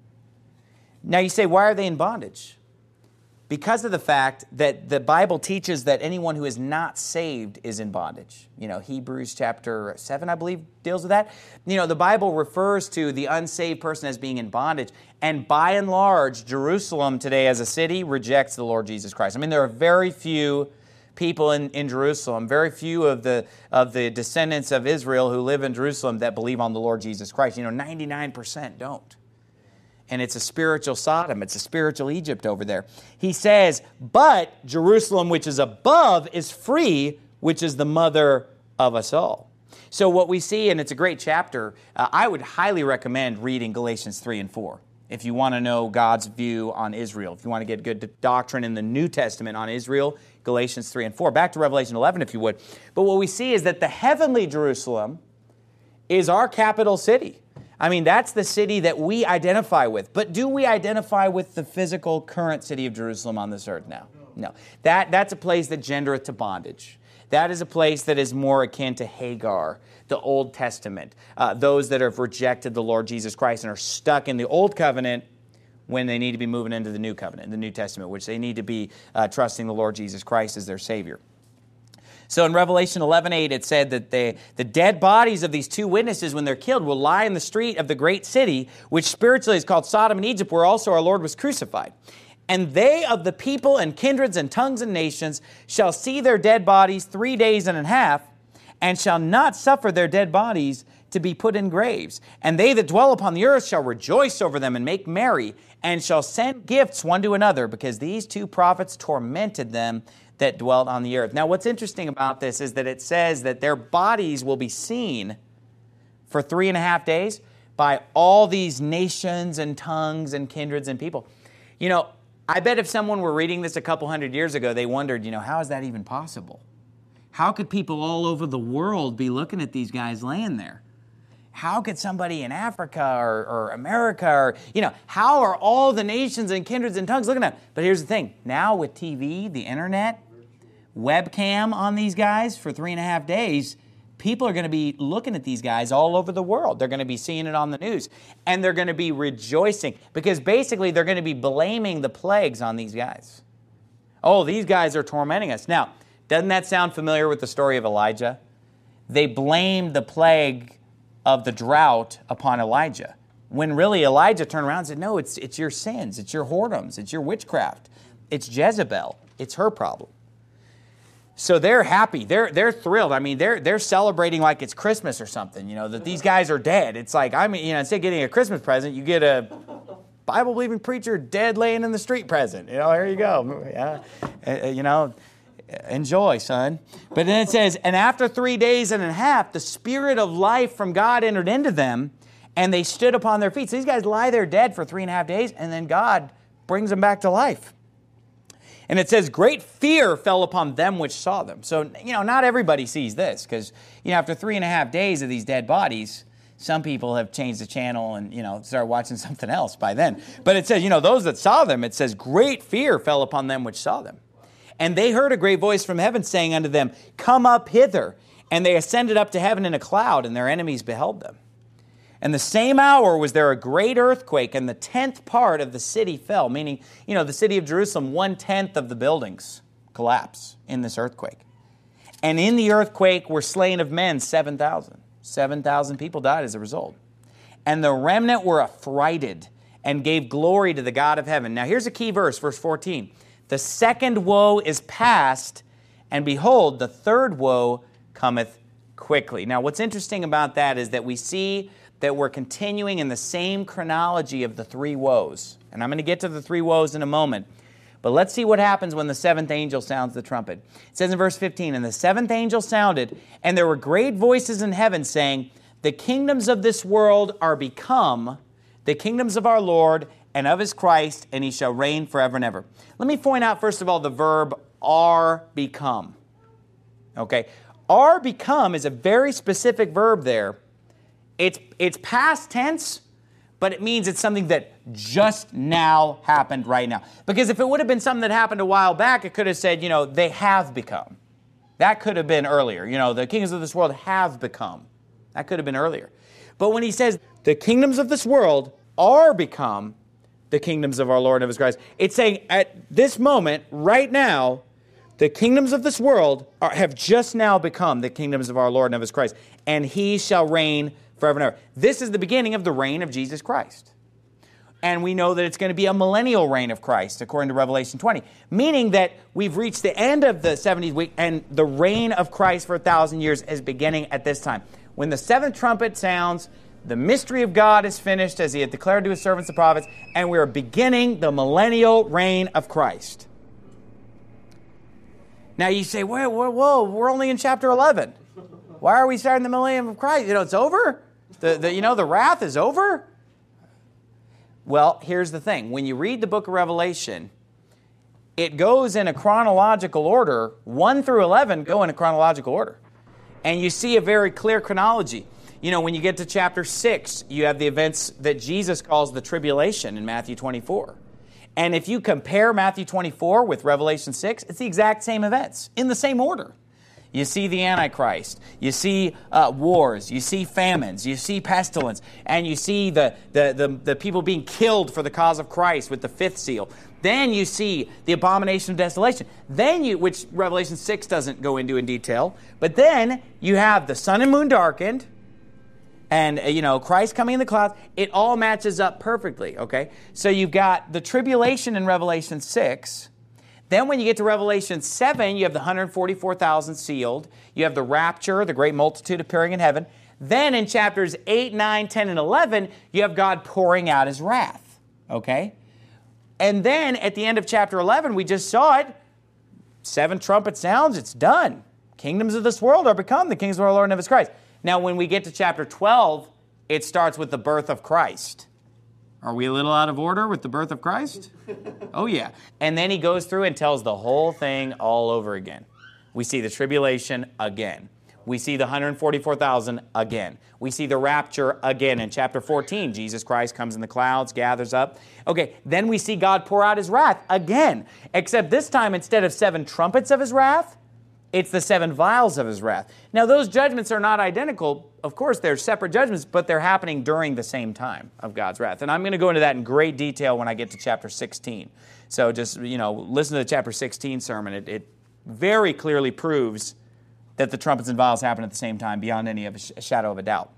Now you say, why are they in bondage? Because of the fact that the Bible teaches that anyone who is not saved is in bondage. You know, Hebrews chapter seven, I believe, deals with that. You know, the Bible refers to the unsaved person as being in bondage. And by and large, Jerusalem today as a city rejects the Lord Jesus Christ. I mean, there are very few people in, in Jerusalem, very few of the of the descendants of Israel who live in Jerusalem that believe on the Lord Jesus Christ. You know, ninety-nine percent don't. And it's a spiritual Sodom. It's a spiritual Egypt over there. He says, but Jerusalem, which is above, is free, which is the mother of us all. So what we see, and it's a great chapter, uh, I would highly recommend reading Galatians three and four. If you want to know God's view on Israel, if you want to get good doctrine in the New Testament on Israel, Galatians three and four. Back to Revelation eleven, if you would. But what we see is that the heavenly Jerusalem is our capital city. I mean, that's the city that we identify with. But do we identify with the physical current city of Jerusalem on this earth now? No. That, that's a place that gendereth to bondage. That is a place that is more akin to Hagar, the Old Testament. Uh, those that have rejected the Lord Jesus Christ and are stuck in the Old Covenant when they need to be moving into the New Covenant, the New Testament, which they need to be uh, trusting the Lord Jesus Christ as their Savior. So in Revelation eleven eight, it said that they, the dead bodies of these two witnesses, when they're killed, will lie in the street of the great city, which spiritually is called Sodom and Egypt, where also our Lord was crucified. And they of the people and kindreds and tongues and nations shall see their dead bodies three days and a half, and shall not suffer their dead bodies to be put in graves. And they that dwell upon the earth shall rejoice over them and make merry, and shall send gifts one to another, because these two prophets tormented them that dwelt on the earth. Now, what's interesting about this is that it says that their bodies will be seen for three and a half days by all these nations and tongues and kindreds and people. You know, I bet if someone were reading this a couple hundred years ago, they wondered, you know, how is that even possible? How could people all over the world be looking at these guys laying there? How could somebody in Africa or, or America or, you know, how are all the nations and kindreds and tongues looking at them? But here's the thing. Now with T V, the internet, webcam on these guys for three and a half days, people are going to be looking at these guys all over the world. They're going to be seeing it on the news. And they're going to be rejoicing because basically they're going to be blaming the plagues on these guys. Oh, these guys are tormenting us. Now, doesn't that sound familiar with the story of Elijah? They blamed the plague of the drought upon Elijah, when really Elijah turned around and said, no, it's, it's your sins, it's your whoredoms, it's your witchcraft, it's Jezebel, it's her problem. So they're happy, they're they're thrilled. I mean, they're they're celebrating like it's Christmas or something, you know, that these guys are dead. It's like, I mean, you know, instead of getting a Christmas present, you get a Bible-believing preacher dead laying in the street present. You know, here you go. Yeah. Uh, you know, enjoy, son. But then it says, and after three days and a half, the spirit of life from God entered into them, and they stood upon their feet. So these guys lie there dead for three and a half days, and then God brings them back to life. And it says, great fear fell upon them which saw them. So, you know, not everybody sees this, because, you know, after three and a half days of these dead bodies, some people have changed the channel and, you know, started watching something else by then. But it says, you know, those that saw them, it says, great fear fell upon them which saw them. And they heard a great voice from heaven saying unto them, come up hither. And they ascended up to heaven in a cloud, and their enemies beheld them. And the same hour was there a great earthquake, and the tenth part of the city fell. Meaning, you know, the city of Jerusalem, one-tenth of the buildings collapse in this earthquake. And in the earthquake were slain of men seven thousand. seven thousand people died as a result. And the remnant were affrighted and gave glory to the God of heaven. Now here's a key verse, verse fourteen. The second woe is past, and behold, the third woe cometh quickly. Now, what's interesting about that is that we see that we're continuing in the same chronology of the three woes. And I'm going to get to the three woes in a moment. But let's see what happens when the seventh angel sounds the trumpet. It says in verse fifteen, and the seventh angel sounded, and there were great voices in heaven saying, the kingdoms of this world are become the kingdoms of our Lord and of his Christ, and he shall reign forever and ever. Let me point out, first of all, the verb are become. Okay? Are become is a very specific verb there. It's, it's past tense, but it means it's something that just now happened right now. Because if it would have been something that happened a while back, it could have said, you know, they have become. That could have been earlier. You know, the kingdoms of this world have become. That could have been earlier. But when he says, the kingdoms of this world are become the kingdoms of our Lord and of his Christ, it's saying at this moment, right now, the kingdoms of this world are, have just now become the kingdoms of our Lord and of his Christ, and he shall reign forever and ever. This is the beginning of the reign of Jesus Christ. And we know that it's going to be a millennial reign of Christ, according to Revelation twenty, meaning that we've reached the end of the seventieth week, and the reign of Christ for a thousand years is beginning at this time. When the seventh trumpet sounds, the mystery of God is finished, as he had declared to his servants the prophets, and we are beginning the millennial reign of Christ. Now you say, whoa, whoa, whoa, we're only in chapter eleven. Why are we starting the millennium of Christ? You know, it's over? The, the, you know, the wrath is over? Well, here's the thing. When you read the book of Revelation, it goes in a chronological order. one through eleven go in a chronological order. And you see a very clear chronology. You know, when you get to chapter six, you have the events that Jesus calls the tribulation in Matthew twenty-four. And if you compare Matthew twenty-four with Revelation six, it's the exact same events in the same order. You see the Antichrist, you see uh, wars, you see famines, you see pestilence, and you see the, the, the, the people being killed for the cause of Christ with the fifth seal. Then you see the abomination of desolation. Then you, which Revelation six doesn't go into in detail, but then you have the sun and moon darkened, and, you know, Christ coming in the clouds. It all matches up perfectly, okay? So you've got the tribulation in Revelation six. Then when you get to Revelation seven, you have the one hundred forty-four thousand sealed. You have the rapture, the great multitude appearing in heaven. Then in chapters eight, nine, ten, and eleven, you have God pouring out his wrath, okay? And then at the end of chapter eleven, we just saw it, seven trumpet sounds, it's done. Kingdoms of this world are become the kingdoms of our Lord and of his Christ. Now, when we get to chapter twelve, it starts with the birth of Christ. Are we a little out of order with the birth of Christ? Oh, yeah. And then he goes through and tells the whole thing all over again. We see the tribulation again. We see the one hundred forty-four thousand again. We see the rapture again. In chapter fourteen, Jesus Christ comes in the clouds, gathers up. Okay, then we see God pour out his wrath again. Except this time, instead of seven trumpets of his wrath, it's the seven vials of his wrath. Now, those judgments are not identical. Of course, they're separate judgments, but they're happening during the same time of God's wrath. And I'm going to go into that in great detail when I get to chapter sixteen. So just, you know, listen to the chapter sixteen sermon. It, it very clearly proves that the trumpets and vials happen at the same time, beyond any of a, sh- a shadow of a doubt.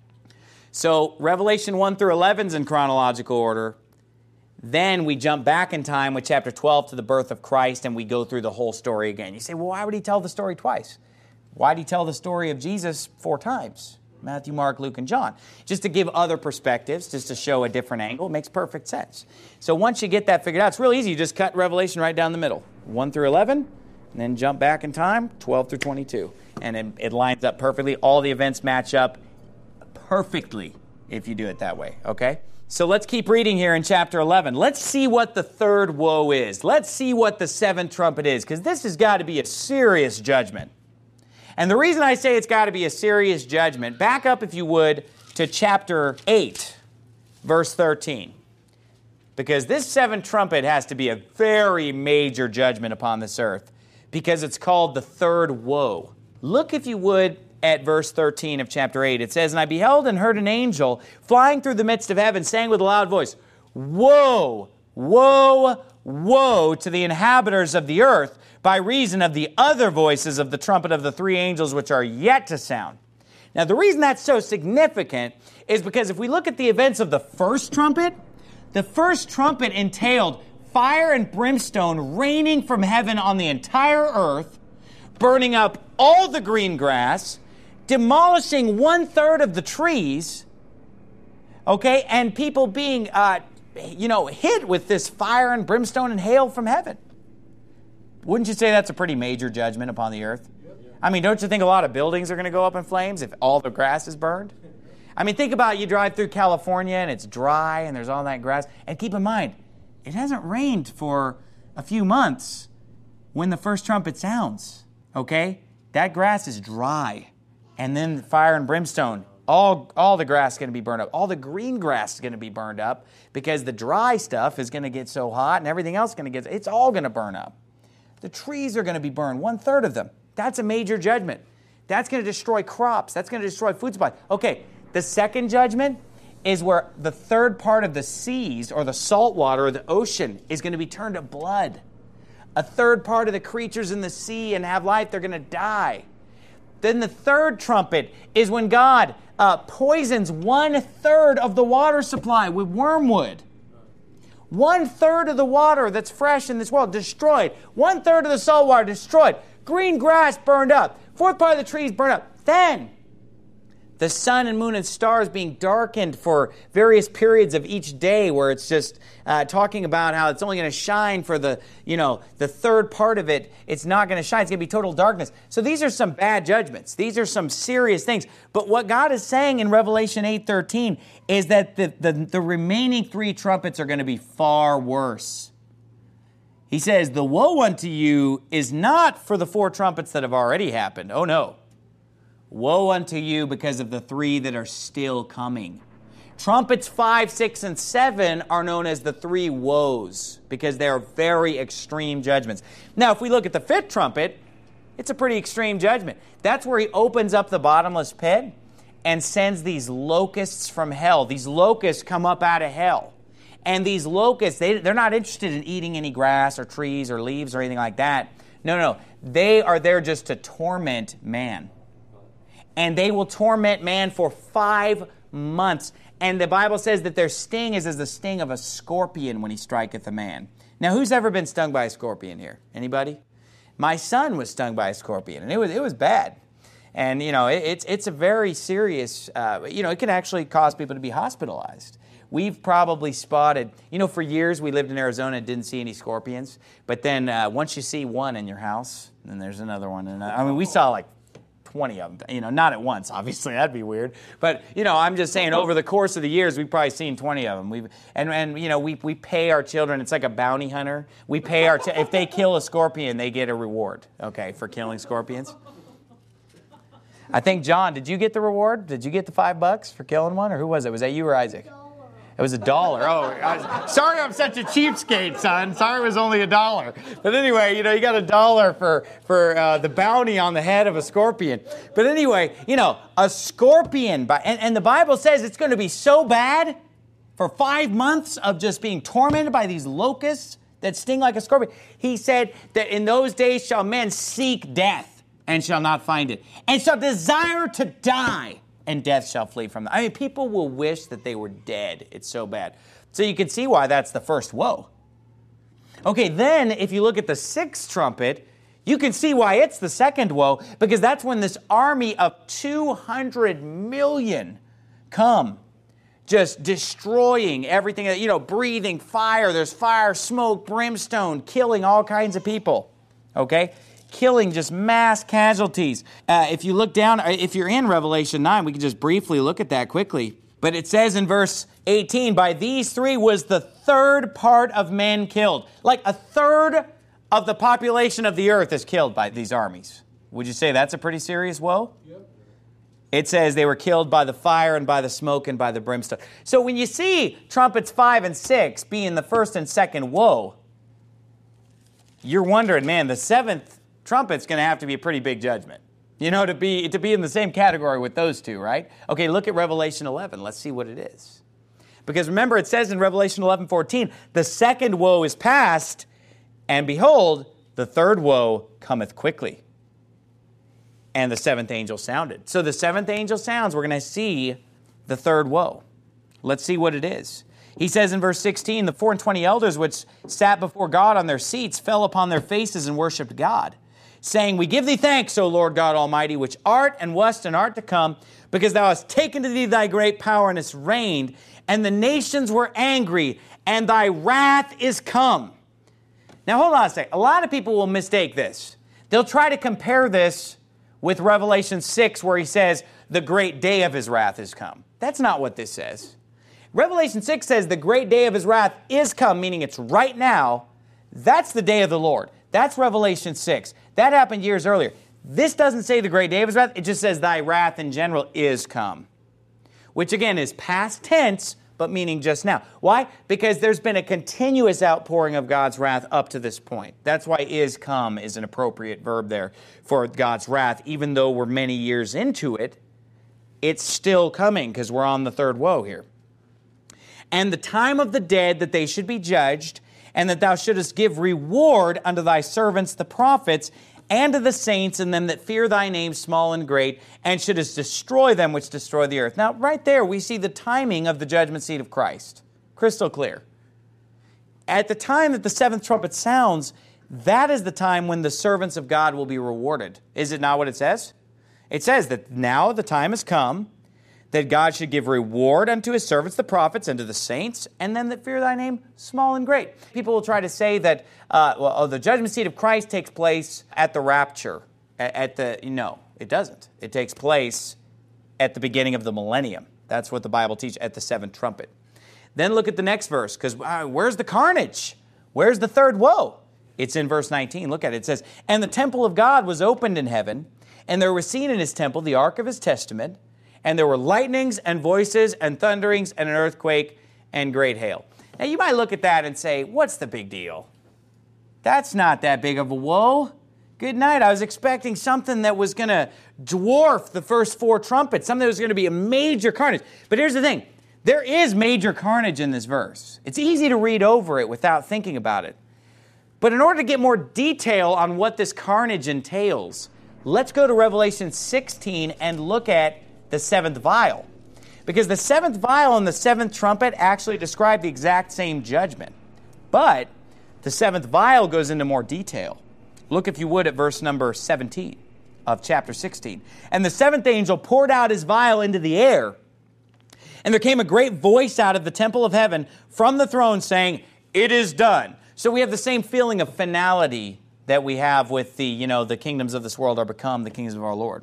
So Revelation one through eleven is in chronological order. Then we jump back in time with chapter twelve to the birth of Christ, and we go through the whole story again. You say, well, why would he tell the story twice? Why did he tell the story of Jesus four times? Matthew, Mark, Luke, and John. Just to give other perspectives, just to show a different angle. It makes perfect sense. So once you get that figured out, it's real easy. You just cut Revelation right down the middle. one through eleven, and then jump back in time, twelve through twenty-two. And it, it lines up perfectly. All the events match up perfectly if you do it that way, okay? So let's keep reading here in chapter eleven. Let's see what the third woe is. Let's see what the seventh trumpet is, because this has got to be a serious judgment. And the reason I say it's got to be a serious judgment, back up, if you would, to chapter eight, verse thirteen. Because this seventh trumpet has to be a very major judgment upon this earth, because it's called the third woe. Look, if you would, at verse thirteen of chapter eight. It says, "And I beheld and heard an angel flying through the midst of heaven, saying with a loud voice, Woe, woe, woe to the inhabitants of the earth, by reason of the other voices of the trumpet of the three angels which are yet to sound." Now, the reason that's so significant is because if we look at the events of the first trumpet, the first trumpet entailed fire and brimstone raining from heaven on the entire earth, burning up all the green grass, demolishing one-third of the trees, okay, and people being, uh, you know, hit with this fire and brimstone and hail from heaven. Wouldn't you say that's a pretty major judgment upon the earth? I mean, don't you think a lot of buildings are going to go up in flames if all the grass is burned? I mean, think about it. You drive through California and it's dry and there's all that grass. And keep in mind, it hasn't rained for a few months when the first trumpet sounds, okay? That grass is dry. And then fire and brimstone, all, all the grass is going to be burned up. All the green grass is going to be burned up because the dry stuff is going to get so hot and everything else is going to get, it's all going to burn up. The trees are going to be burned, one-third of them. That's a major judgment. That's going to destroy crops. That's going to destroy food supply. Okay, the second judgment is where the third part of the seas or the salt water or the ocean is going to be turned to blood. A third part of the creatures in the sea and have life, they're going to die. Then the third trumpet is when God uh, poisons one-third of the water supply with wormwood. One-third of the water that's fresh in this world destroyed. One-third of the salt water destroyed. Green grass burned up. Fourth part of the trees burned up. Then the sun and moon and stars being darkened for various periods of each day, where it's just uh, talking about how it's only going to shine for the, you know, the third part of it. It's not going to shine. It's going to be total darkness. So these are some bad judgments. These are some serious things. But what God is saying in Revelation eight thirteen is that the, the, the remaining three trumpets are going to be far worse. He says, "The woe unto you is not for the four trumpets that have already happened." Oh, no. Woe unto you because of the three that are still coming. Trumpets five, six, and seven are known as the three woes because they are very extreme judgments. Now, if we look at the fifth trumpet, it's a pretty extreme judgment. That's where he opens up the bottomless pit and sends these locusts from hell. These locusts come up out of hell. And these locusts, they, they're not interested in eating any grass or trees or leaves or anything like that. No, no, no. They are there just to torment man. And they will torment man for five months. And the Bible says that their sting is as the sting of a scorpion when he striketh a man. Now, who's ever been stung by a scorpion here? Anybody? My son was stung by a scorpion, and it was it was bad. And, you know, it, it's it's a very serious, uh, you know, it can actually cause people to be hospitalized we've probably spotted, you know, for years we lived in Arizona and didn't see any scorpions. But then uh, once you see one in your house, then there's another one. And I mean, we saw like twenty of them, you know, not at once, obviously, that'd be weird. But, you know, I'm just saying over the course of the years, we've probably seen twenty of them. We've, and, and you know, we, we pay our children, it's like a bounty hunter. We pay our, ch- if they kill a scorpion, they get a reward, okay, for killing scorpions. I think, John, did you get the reward? Did you get the five bucks for killing one? Or who was it? Was that you or Isaac? It was a dollar. Oh, I, sorry I'm such a cheapskate, son. Sorry it was only a dollar. But anyway, you know, you got a dollar for, for uh, the bounty on the head of a scorpion. But anyway, you know, a scorpion, by, and, and the Bible says it's going to be so bad for five months of just being tormented by these locusts that sting like a scorpion. He said that in those days shall men seek death and shall not find it, and shall desire to die, and death shall flee from them. I mean, people will wish that they were dead. It's so bad. So you can see why that's the first woe. Okay, then if you look at the sixth trumpet, you can see why it's the second woe, because that's when this army of two hundred million come, just destroying everything, you know, breathing fire. There's fire, smoke, brimstone, killing all kinds of people, okay? Killing just mass casualties. Uh, if you look down, if you're in Revelation nine, we can just briefly look at that quickly. But it says in verse eighteen, by these three was the third part of men killed. Like a third of the population of the earth is killed by these armies. Would you say that's a pretty serious woe? Yep. It says they were killed by the fire and by the smoke and by the brimstone. So when you see trumpets five and six being the first and second woe, you're wondering, man, the seventh trumpet's going to have to be a pretty big judgment, you know, to be to be in the same category with those two, right? Okay, look at Revelation eleven. Let's see what it is. Because remember, it says in Revelation eleven fourteen, the second woe is past, and behold, the third woe cometh quickly. And the seventh angel sounded. So the seventh angel sounds, we're going to see the third woe. Let's see what it is. He says in verse sixteen, the four and twenty elders which sat before God on their seats fell upon their faces and worshipped God, saying, we give thee thanks, O Lord God Almighty, which art and wast and art to come, because thou hast taken to thee thy great power and hast reigned, and the nations were angry, and thy wrath is come. Now hold on a second. A lot of people will mistake this. They'll try to compare this with Revelation six, where he says, the great day of his wrath is come. That's not what this says. Revelation six says the great day of his wrath is come, meaning it's right now. That's the day of the Lord. That's Revelation six. That happened years earlier. This doesn't say the great day of his wrath. It just says thy wrath in general is come, which again is past tense, but meaning just now. Why? Because there's been a continuous outpouring of God's wrath up to this point. That's why is come is an appropriate verb there for God's wrath. Even though we're many years into it, it's still coming because we're on the third woe here. And the time of the dead that they should be judged, and that thou shouldest give reward unto thy servants the prophets, and to the saints and them that fear thy name, small and great, and shouldest destroy them which destroy the earth. Now, right there, we see the timing of the judgment seat of Christ. Crystal clear. At the time that the seventh trumpet sounds, that is the time when the servants of God will be rewarded. Is it not what it says? It says that now the time has come, that God should give reward unto his servants, the prophets, and to the saints, and them that fear thy name, small and great. People will try to say that uh, well, oh, the judgment seat of Christ takes place at the rapture. At, at the No, it doesn't. It takes place at the beginning of the millennium. That's what the Bible teaches at the seventh trumpet. Then look at the next verse, because uh, where's the carnage? Where's the third woe? It's in verse nineteen. Look at it. It says, and the temple of God was opened in heaven, and there was seen in his temple the ark of his testament, and there were lightnings and voices and thunderings and an earthquake and great hail. Now you might look at that and say, what's the big deal? That's not that big of a woe. Good night. I was expecting something that was going to dwarf the first four trumpets, something that was going to be a major carnage. But here's the thing. There is major carnage in this verse. It's easy to read over it without thinking about it. But in order to get more detail on what this carnage entails, let's go to Revelation sixteen and look at the seventh vial. Because the seventh vial and the seventh trumpet actually describe the exact same judgment. But the seventh vial goes into more detail. Look, if you would, at verse number seventeen of chapter sixteen. And the seventh angel poured out his vial into the air, And there came a great voice out of the temple of heaven from the throne saying, "It is done." So we have the same feeling of finality that we have with the, you know, the kingdoms of this world are become the kingdoms of our Lord.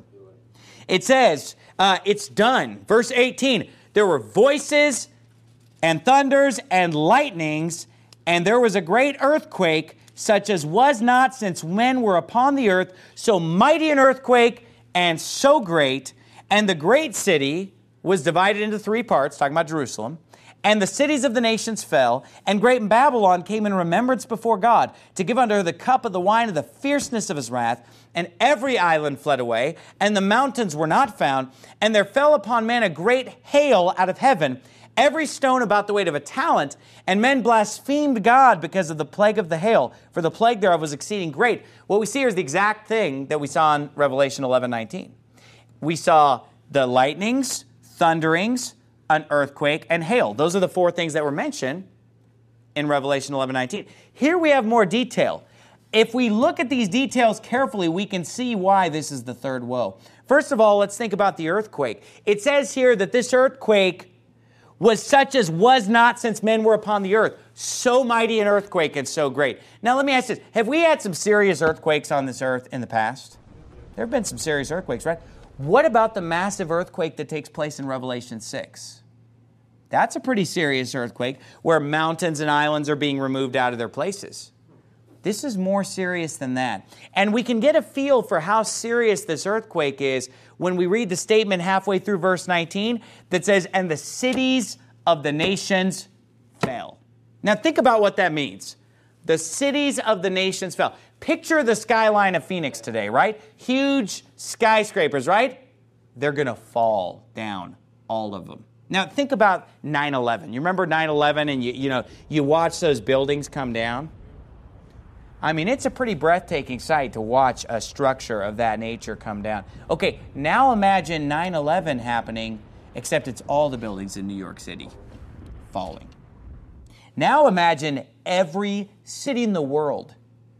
It says, uh, it's done. Verse eighteen, there were voices and thunders and lightnings, and there was a great earthquake, such as was not since men were upon the earth, so mighty an earthquake and so great. And the great city was divided into three parts, talking about Jerusalem. And the cities of the nations fell, and great Babylon came in remembrance before God, to give unto her the cup of the wine of the fierceness of his wrath. And every island fled away, and the mountains were not found. And there fell upon men a great hail out of heaven, every stone about the weight of a talent. And men blasphemed God because of the plague of the hail, for the plague thereof was exceeding great. What we see here is the exact thing that we saw in Revelation eleven nineteen. We saw the lightnings, thunderings, an earthquake, and hail. Those are the four things that were mentioned in Revelation eleven nineteen. Here we have more detail. If we look at these details carefully, we can see why this is the third woe. First of all, let's think about the earthquake. It says here that this earthquake was such as was not since men were upon the earth. So mighty an earthquake and so great. Now let me ask this. Have we had some serious earthquakes on this earth in the past? There have been some serious earthquakes, right? What about the massive earthquake that takes place in Revelation six? That's a pretty serious earthquake where mountains and islands are being removed out of their places. This is more serious than that. And we can get a feel for how serious this earthquake is when we read the statement halfway through verse nineteen that says, "And the cities of the nations fell." Now think about what that means. The cities of the nations fell. Picture the skyline of Phoenix today, right? Huge skyscrapers, right? They're going to fall down, all of them. Now think about nine eleven. You remember nine eleven and you, you know, you watch those buildings come down? I mean, it's a pretty breathtaking sight to watch a structure of that nature come down. Okay, now imagine nine eleven happening, except it's all the buildings in New York City falling. Now imagine every city in the world,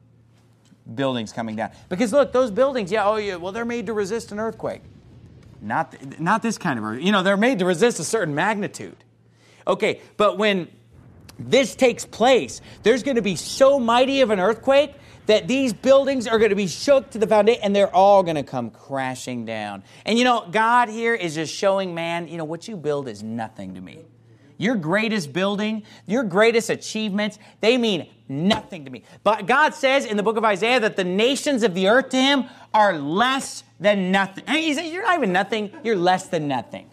buildings coming down. Because look, those buildings, yeah, oh yeah, well, they're made to resist an earthquake. Not, th- not this kind of earthquake. You know, they're made to resist a certain magnitude. Okay, but when this takes place, there's going to be so mighty of an earthquake that these buildings are going to be shook to the foundation, and they're all going to come crashing down. And you know, God here is just showing man, you know, what you build is nothing to me. Your greatest building, your greatest achievements, they mean nothing to me. But God says in the book of Isaiah that the nations of the earth to him are less than nothing. And he said, you're not even nothing, you're less than nothing.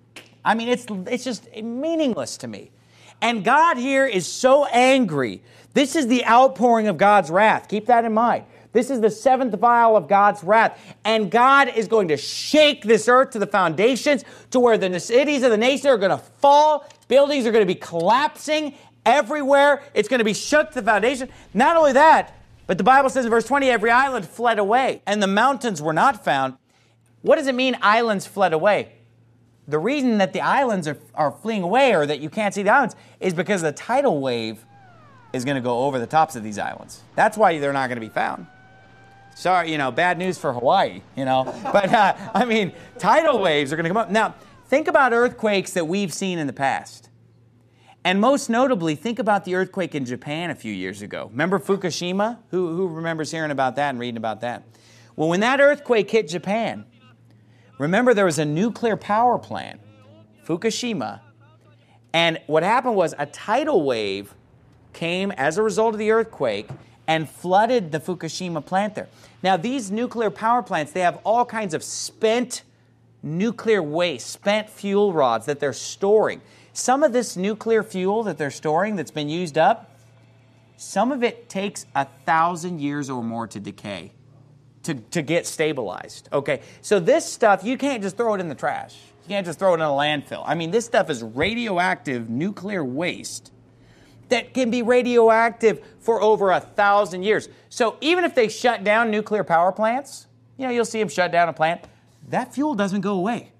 I mean, it's it's just meaningless to me. And God here is so angry. This is the outpouring of God's wrath. Keep that in mind. This is the seventh vial of God's wrath. And God is going to shake this earth to the foundations to where the cities of the nation are going to fall. Buildings are going to be collapsing everywhere. It's going to be shook to the foundation. Not only that, but the Bible says in verse twenty, every island fled away and the mountains were not found. What does it mean islands fled away? The reason that the islands are, are fleeing away or that you can't see the islands is because the tidal wave is going to go over the tops of these islands. That's why they're not going to be found. Sorry, you know, bad news for Hawaii, you know. But, uh, I mean, tidal waves are going to come up. Now, think about earthquakes that we've seen in the past. And most notably, think about the earthquake in Japan a few years ago. Remember Fukushima? Who, who remembers hearing about that and reading about that? Well, when that earthquake hit Japan, remember there was a nuclear power plant, Fukushima, and what happened was a tidal wave came as a result of the earthquake and flooded the Fukushima plant there. Now, these nuclear power plants, they have all kinds of spent nuclear waste, spent fuel rods that they're storing. Some of this nuclear fuel that they're storing that's been used up, some of it takes a thousand years or more to decay, to, to get stabilized. Okay, so this stuff, you can't just throw it in the trash. You can't just throw it in a landfill. I mean, this stuff is radioactive nuclear waste that can be radioactive for over a thousand years. So even if they shut down nuclear power plants, you know, you'll see them shut down a plant, that fuel doesn't go away.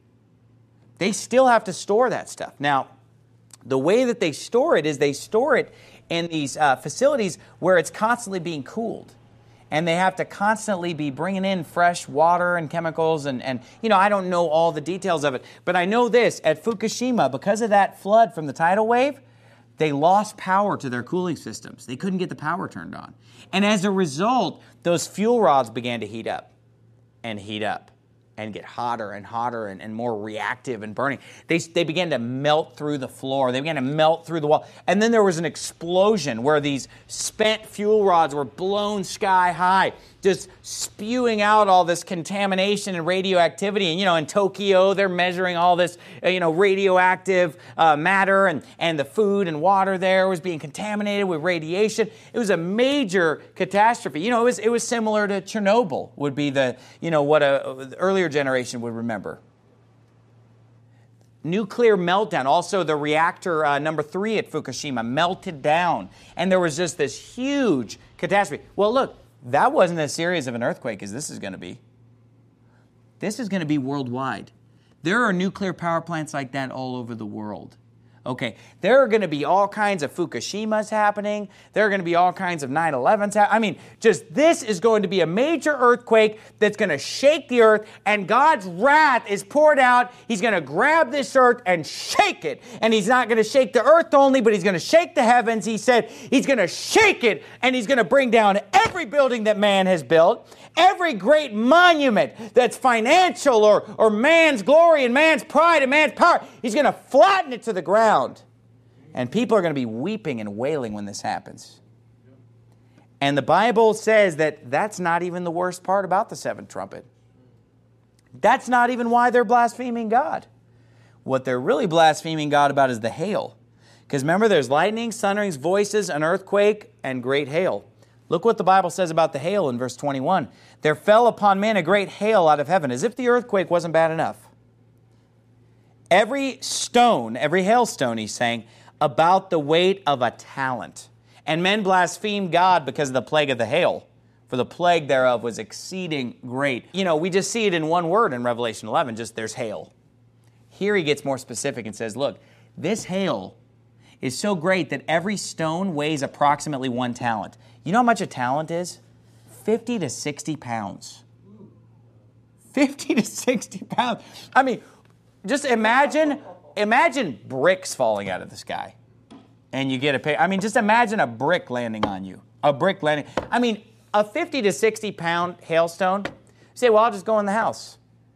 They still have to store that stuff. Now, the way that they store it is they store it in these uh, facilities where it's constantly being cooled. and they have to constantly be bringing in fresh water and chemicals. And, and, you know, I don't know all the details of it, but I know this, at Fukushima, because of that flood from the tidal wave, they lost power to their cooling systems. They couldn't get the power turned on. And as a result, those fuel rods began to heat up and heat up and get hotter and hotter and, and more reactive and burning. They, they began to melt through the floor. They began to melt through the wall. And then there was an explosion where these spent fuel rods were blown sky high, just spewing out all this contamination and radioactivity. And, you know, in Tokyo, they're measuring all this, uh, you know, radioactive uh, matter, and, and the food and water there was being contaminated with radiation. It was a major catastrophe. You know, it was, it was similar to Chernobyl, would be the, you know, what a, the earlier generation would remember. Nuclear meltdown. Also, the reactor uh, number three at Fukushima melted down, and there was just this huge catastrophe. Well, look, that wasn't as serious of an earthquake as this is going to be. This is going to be worldwide. There are nuclear power plants like that all over the world. Okay, there are going to be all kinds of Fukushimas happening. There are going to be all kinds of nine elevens happening. I mean, just this is going to be a major earthquake that's going to shake the earth, and God's wrath is poured out. He's going to grab this earth and shake it. And he's not going to shake the earth only, but he's going to shake the heavens. He said he's going to shake it, and he's going to bring down every building that man has built, every great monument that's financial or, or man's glory and man's pride and man's power. He's going to flatten it to the ground. And people are going to be weeping and wailing when this happens. And the Bible says that that's not even the worst part about the seventh trumpet. That's not even why they're blaspheming God. What they're really blaspheming God about is the hail. Because remember, there's lightning, thunderings, voices, an earthquake, and great hail. Look what the Bible says about the hail in verse twenty-one. There fell upon men a great hail out of heaven, as if the earthquake wasn't bad enough. Every stone, every hailstone, he's saying, about the weight of a talent. And men blasphemed God because of the plague of the hail, for the plague thereof was exceeding great. You know, we just see it in one word in Revelation eleven, just there's hail. Here he gets more specific and says, look, this hail is so great that every stone weighs approximately one talent. You know how much a talent is? fifty to sixty pounds. fifty to sixty pounds. I mean, just imagine, imagine bricks falling out of the sky, and you get a pay. I mean, just imagine a brick landing on you. A brick landing. I mean, a fifty to sixty pound hailstone. You say, well, I'll just go in the house.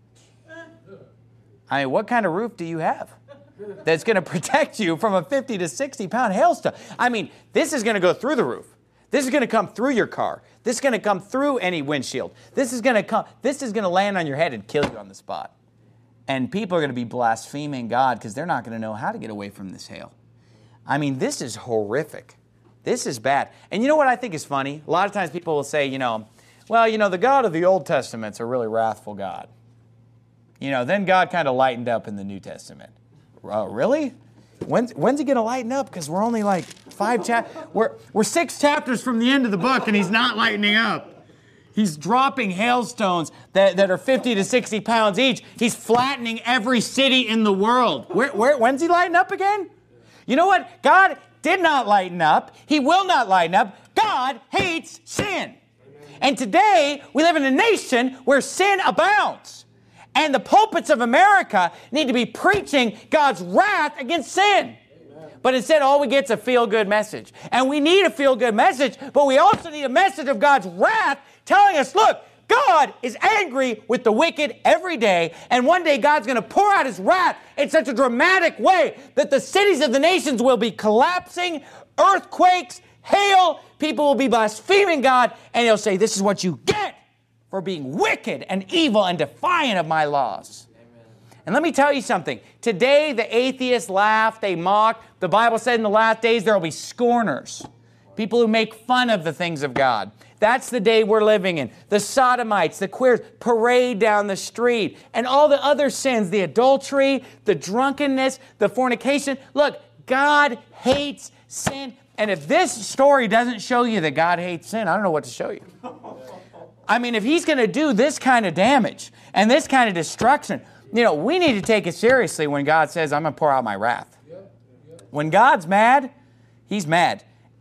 I mean, what kind of roof do you have that's going to protect you from a fifty to sixty pound hailstone? I mean, this is going to go through the roof. This is going to come through your car. This is going to come through any windshield. This is going to come. This is going to land on your head and kill you on the spot. And people are going to be blaspheming God because they're not going to know how to get away from this hail. I mean, this is horrific. This is bad. And you know what I think is funny? A lot of times people will say, you know, well, you know, the God of the Old Testament's a really wrathful God. You know, then God kind of lightened up in the New Testament. Uh, really? When's, when's he going to lighten up? Because we're only like five chapters. We're, we're six chapters from the end of the book, and he's not lightening up. He's dropping hailstones that, that are fifty to sixty pounds each. He's flattening every city in the world. Where, where, when's he lighten up again? You know what? God did not lighten up. He will not lighten up. God hates sin. And today, we live in a nation where sin abounds. And the pulpits of America need to be preaching God's wrath against sin. But instead, all we get is a feel-good message. And we need a feel-good message, but we also need a message of God's wrath telling us, look, God is angry with the wicked every day, and one day God's going to pour out his wrath in such a dramatic way that the cities of the nations will be collapsing, earthquakes, hail, people will be blaspheming God, and he'll say, this is what you get for being wicked and evil and defiant of my laws. And let me tell you something. Today, the atheists laugh, they mock. The Bible said in the last days there will be scorners, people who make fun of the things of God. That's the day we're living in. The sodomites, the queers, parade down the street, and all the other sins, the adultery, the drunkenness, the fornication. Look, God hates sin. And if this story doesn't show you that God hates sin, I don't know what to show you. I mean, if he's going to do this kind of damage and this kind of destruction, you know, we need to take it seriously when God says, I'm going to pour out my wrath. When God's mad, he's mad.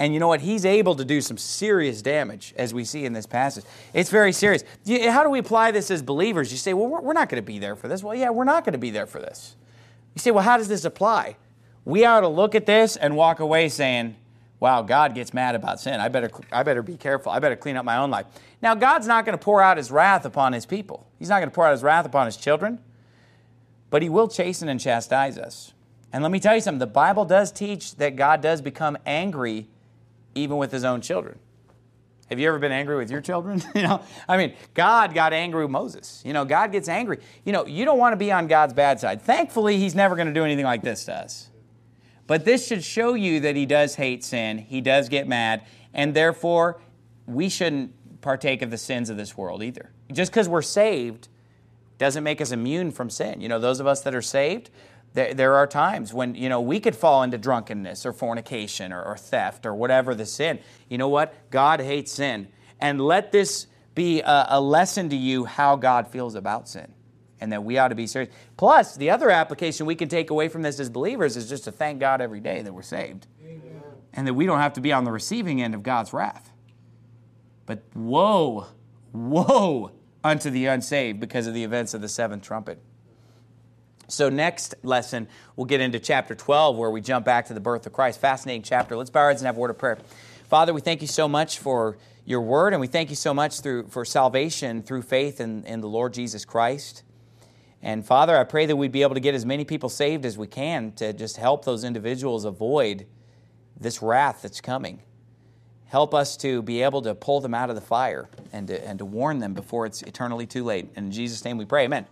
And you know what? He's able to do some serious damage, as we see in this passage. It's very serious. How do we apply this as believers? You say, well, we're not going to be there for this. Well, yeah, we're not going to be there for this. You say, well, how does this apply? We ought to look at this and walk away saying, wow, God gets mad about sin. I better, I better be careful. I better clean up my own life. Now, God's not going to pour out His wrath upon His people. He's not going to pour out His wrath upon His children. But He will chasten and chastise us. And let me tell you something. The Bible does teach that God does become angry even with His own children. Have you ever been angry with your children? you know, I mean, God got angry with Moses. You know, God gets angry. You know, you don't want to be on God's bad side. Thankfully, He's never going to do anything like this to us. But this should show you that He does hate sin. He does get mad. And therefore, we shouldn't partake of the sins of this world either. Just because we're saved doesn't make us immune from sin. You know, those of us that are saved, there, there are times when, you know, we could fall into drunkenness or fornication or, or theft or whatever the sin. You know what? God hates sin. And let this be a, a lesson to you how God feels about sin. And that we ought to be serious. Plus, the other application we can take away from this as believers is just to thank God every day that we're saved. Amen. And that we don't have to be on the receiving end of God's wrath. But woe, woe unto the unsaved because of the events of the seventh trumpet. So next lesson, we'll get into chapter twelve where we jump back to the birth of Christ. Fascinating chapter. Let's bow our heads and have a word of prayer. Father, we thank You so much for Your word, and we thank You so much through for salvation through faith in, in the Lord Jesus Christ. And Father, I pray that we'd be able to get as many people saved as we can to just help those individuals avoid this wrath that's coming. Help us to be able to pull them out of the fire and to, and to warn them before it's eternally too late. In Jesus' name we pray, amen.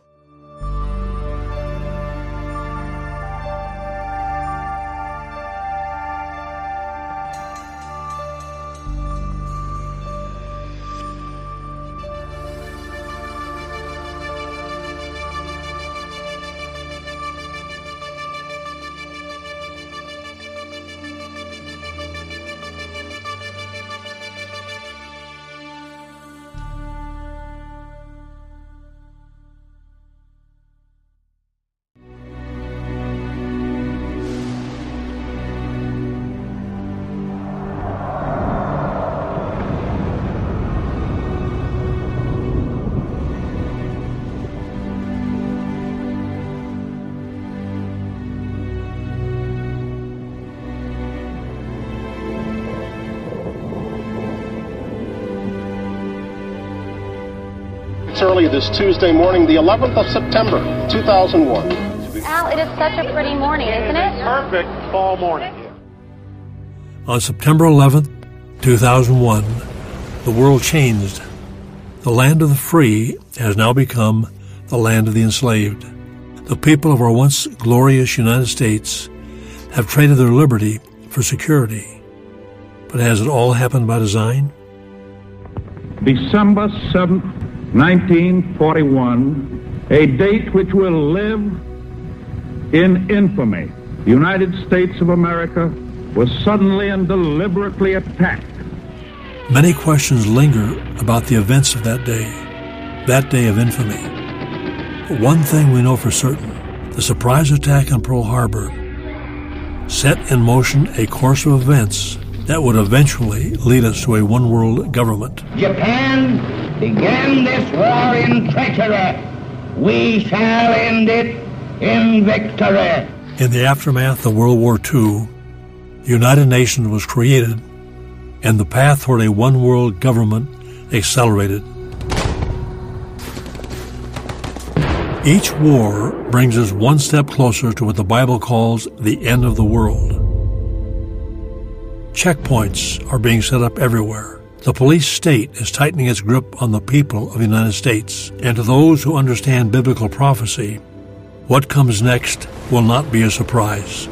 Early this Tuesday morning, the eleventh of September, two thousand one. Al, it is such a pretty morning, isn't it? Perfect fall morning. On September eleventh, two thousand one, the world changed. The land of the free has now become the land of the enslaved. The people of our once glorious United States have traded their liberty for security. But has it all happened by design? December seventh, nineteen forty-one, a date which will live in infamy. The United States of America was suddenly and deliberately attacked. Many questions linger about the events of that day, that day of infamy. But one thing we know for certain, the surprise attack on Pearl Harbor set in motion a course of events that would eventually lead us to a one-world government. Japan began this war in treachery. We shall end it in victory. In the aftermath of World War Two, the United Nations was created, and the path toward a one-world government accelerated. Each war brings us one step closer to what the Bible calls the end of the world. Checkpoints are being set up everywhere. The police state is tightening its grip on the people of the United States. And to those who understand biblical prophecy, what comes next will not be a surprise.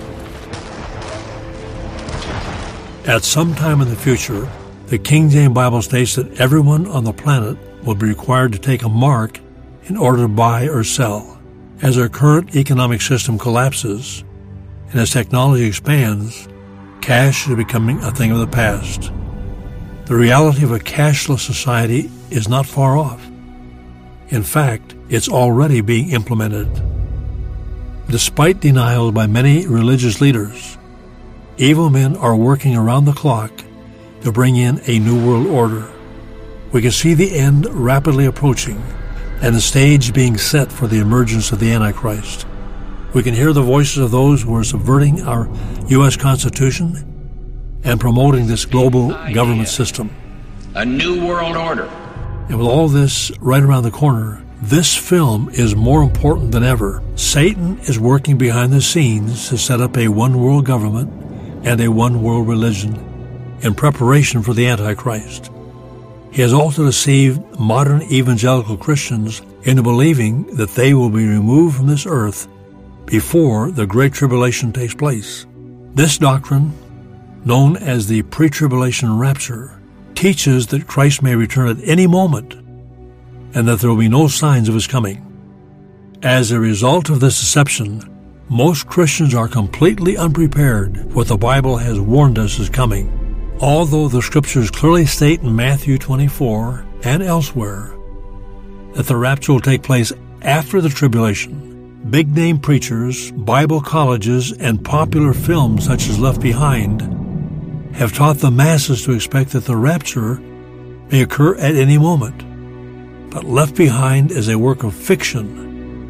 At some time in the future, the King James Bible states that everyone on the planet will be required to take a mark in order to buy or sell. As our current economic system collapses, and as technology expands, cash is becoming a thing of the past. The reality of a cashless society is not far off. In fact, it's already being implemented. Despite denials by many religious leaders, evil men are working around the clock to bring in a new world order. We can see the end rapidly approaching and the stage being set for the emergence of the Antichrist. We can hear the voices of those who are subverting our U S Constitution and promoting this global government system. A new world order. And with all this right around the corner, this film is more important than ever. Satan is working behind the scenes to set up a one-world government and a one-world religion in preparation for the Antichrist. He has also deceived modern evangelical Christians into believing that they will be removed from this earth before the Great Tribulation takes place. This doctrine, known as the pre-tribulation rapture, teaches that Christ may return at any moment and that there will be no signs of his coming. As a result of this deception, most Christians are completely unprepared for what the Bible has warned us is coming. Although the Scriptures clearly state in Matthew twenty-four and elsewhere that the rapture will take place after the tribulation, big-name preachers, Bible colleges, and popular films such as Left Behind have taught the masses to expect that the rapture may occur at any moment. But Left Behind is a work of fiction.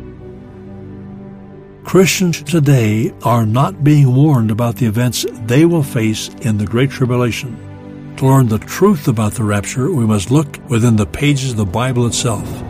Christians today are not being warned about the events they will face in the Great Tribulation. To learn the truth about the rapture, we must look within the pages of the Bible itself.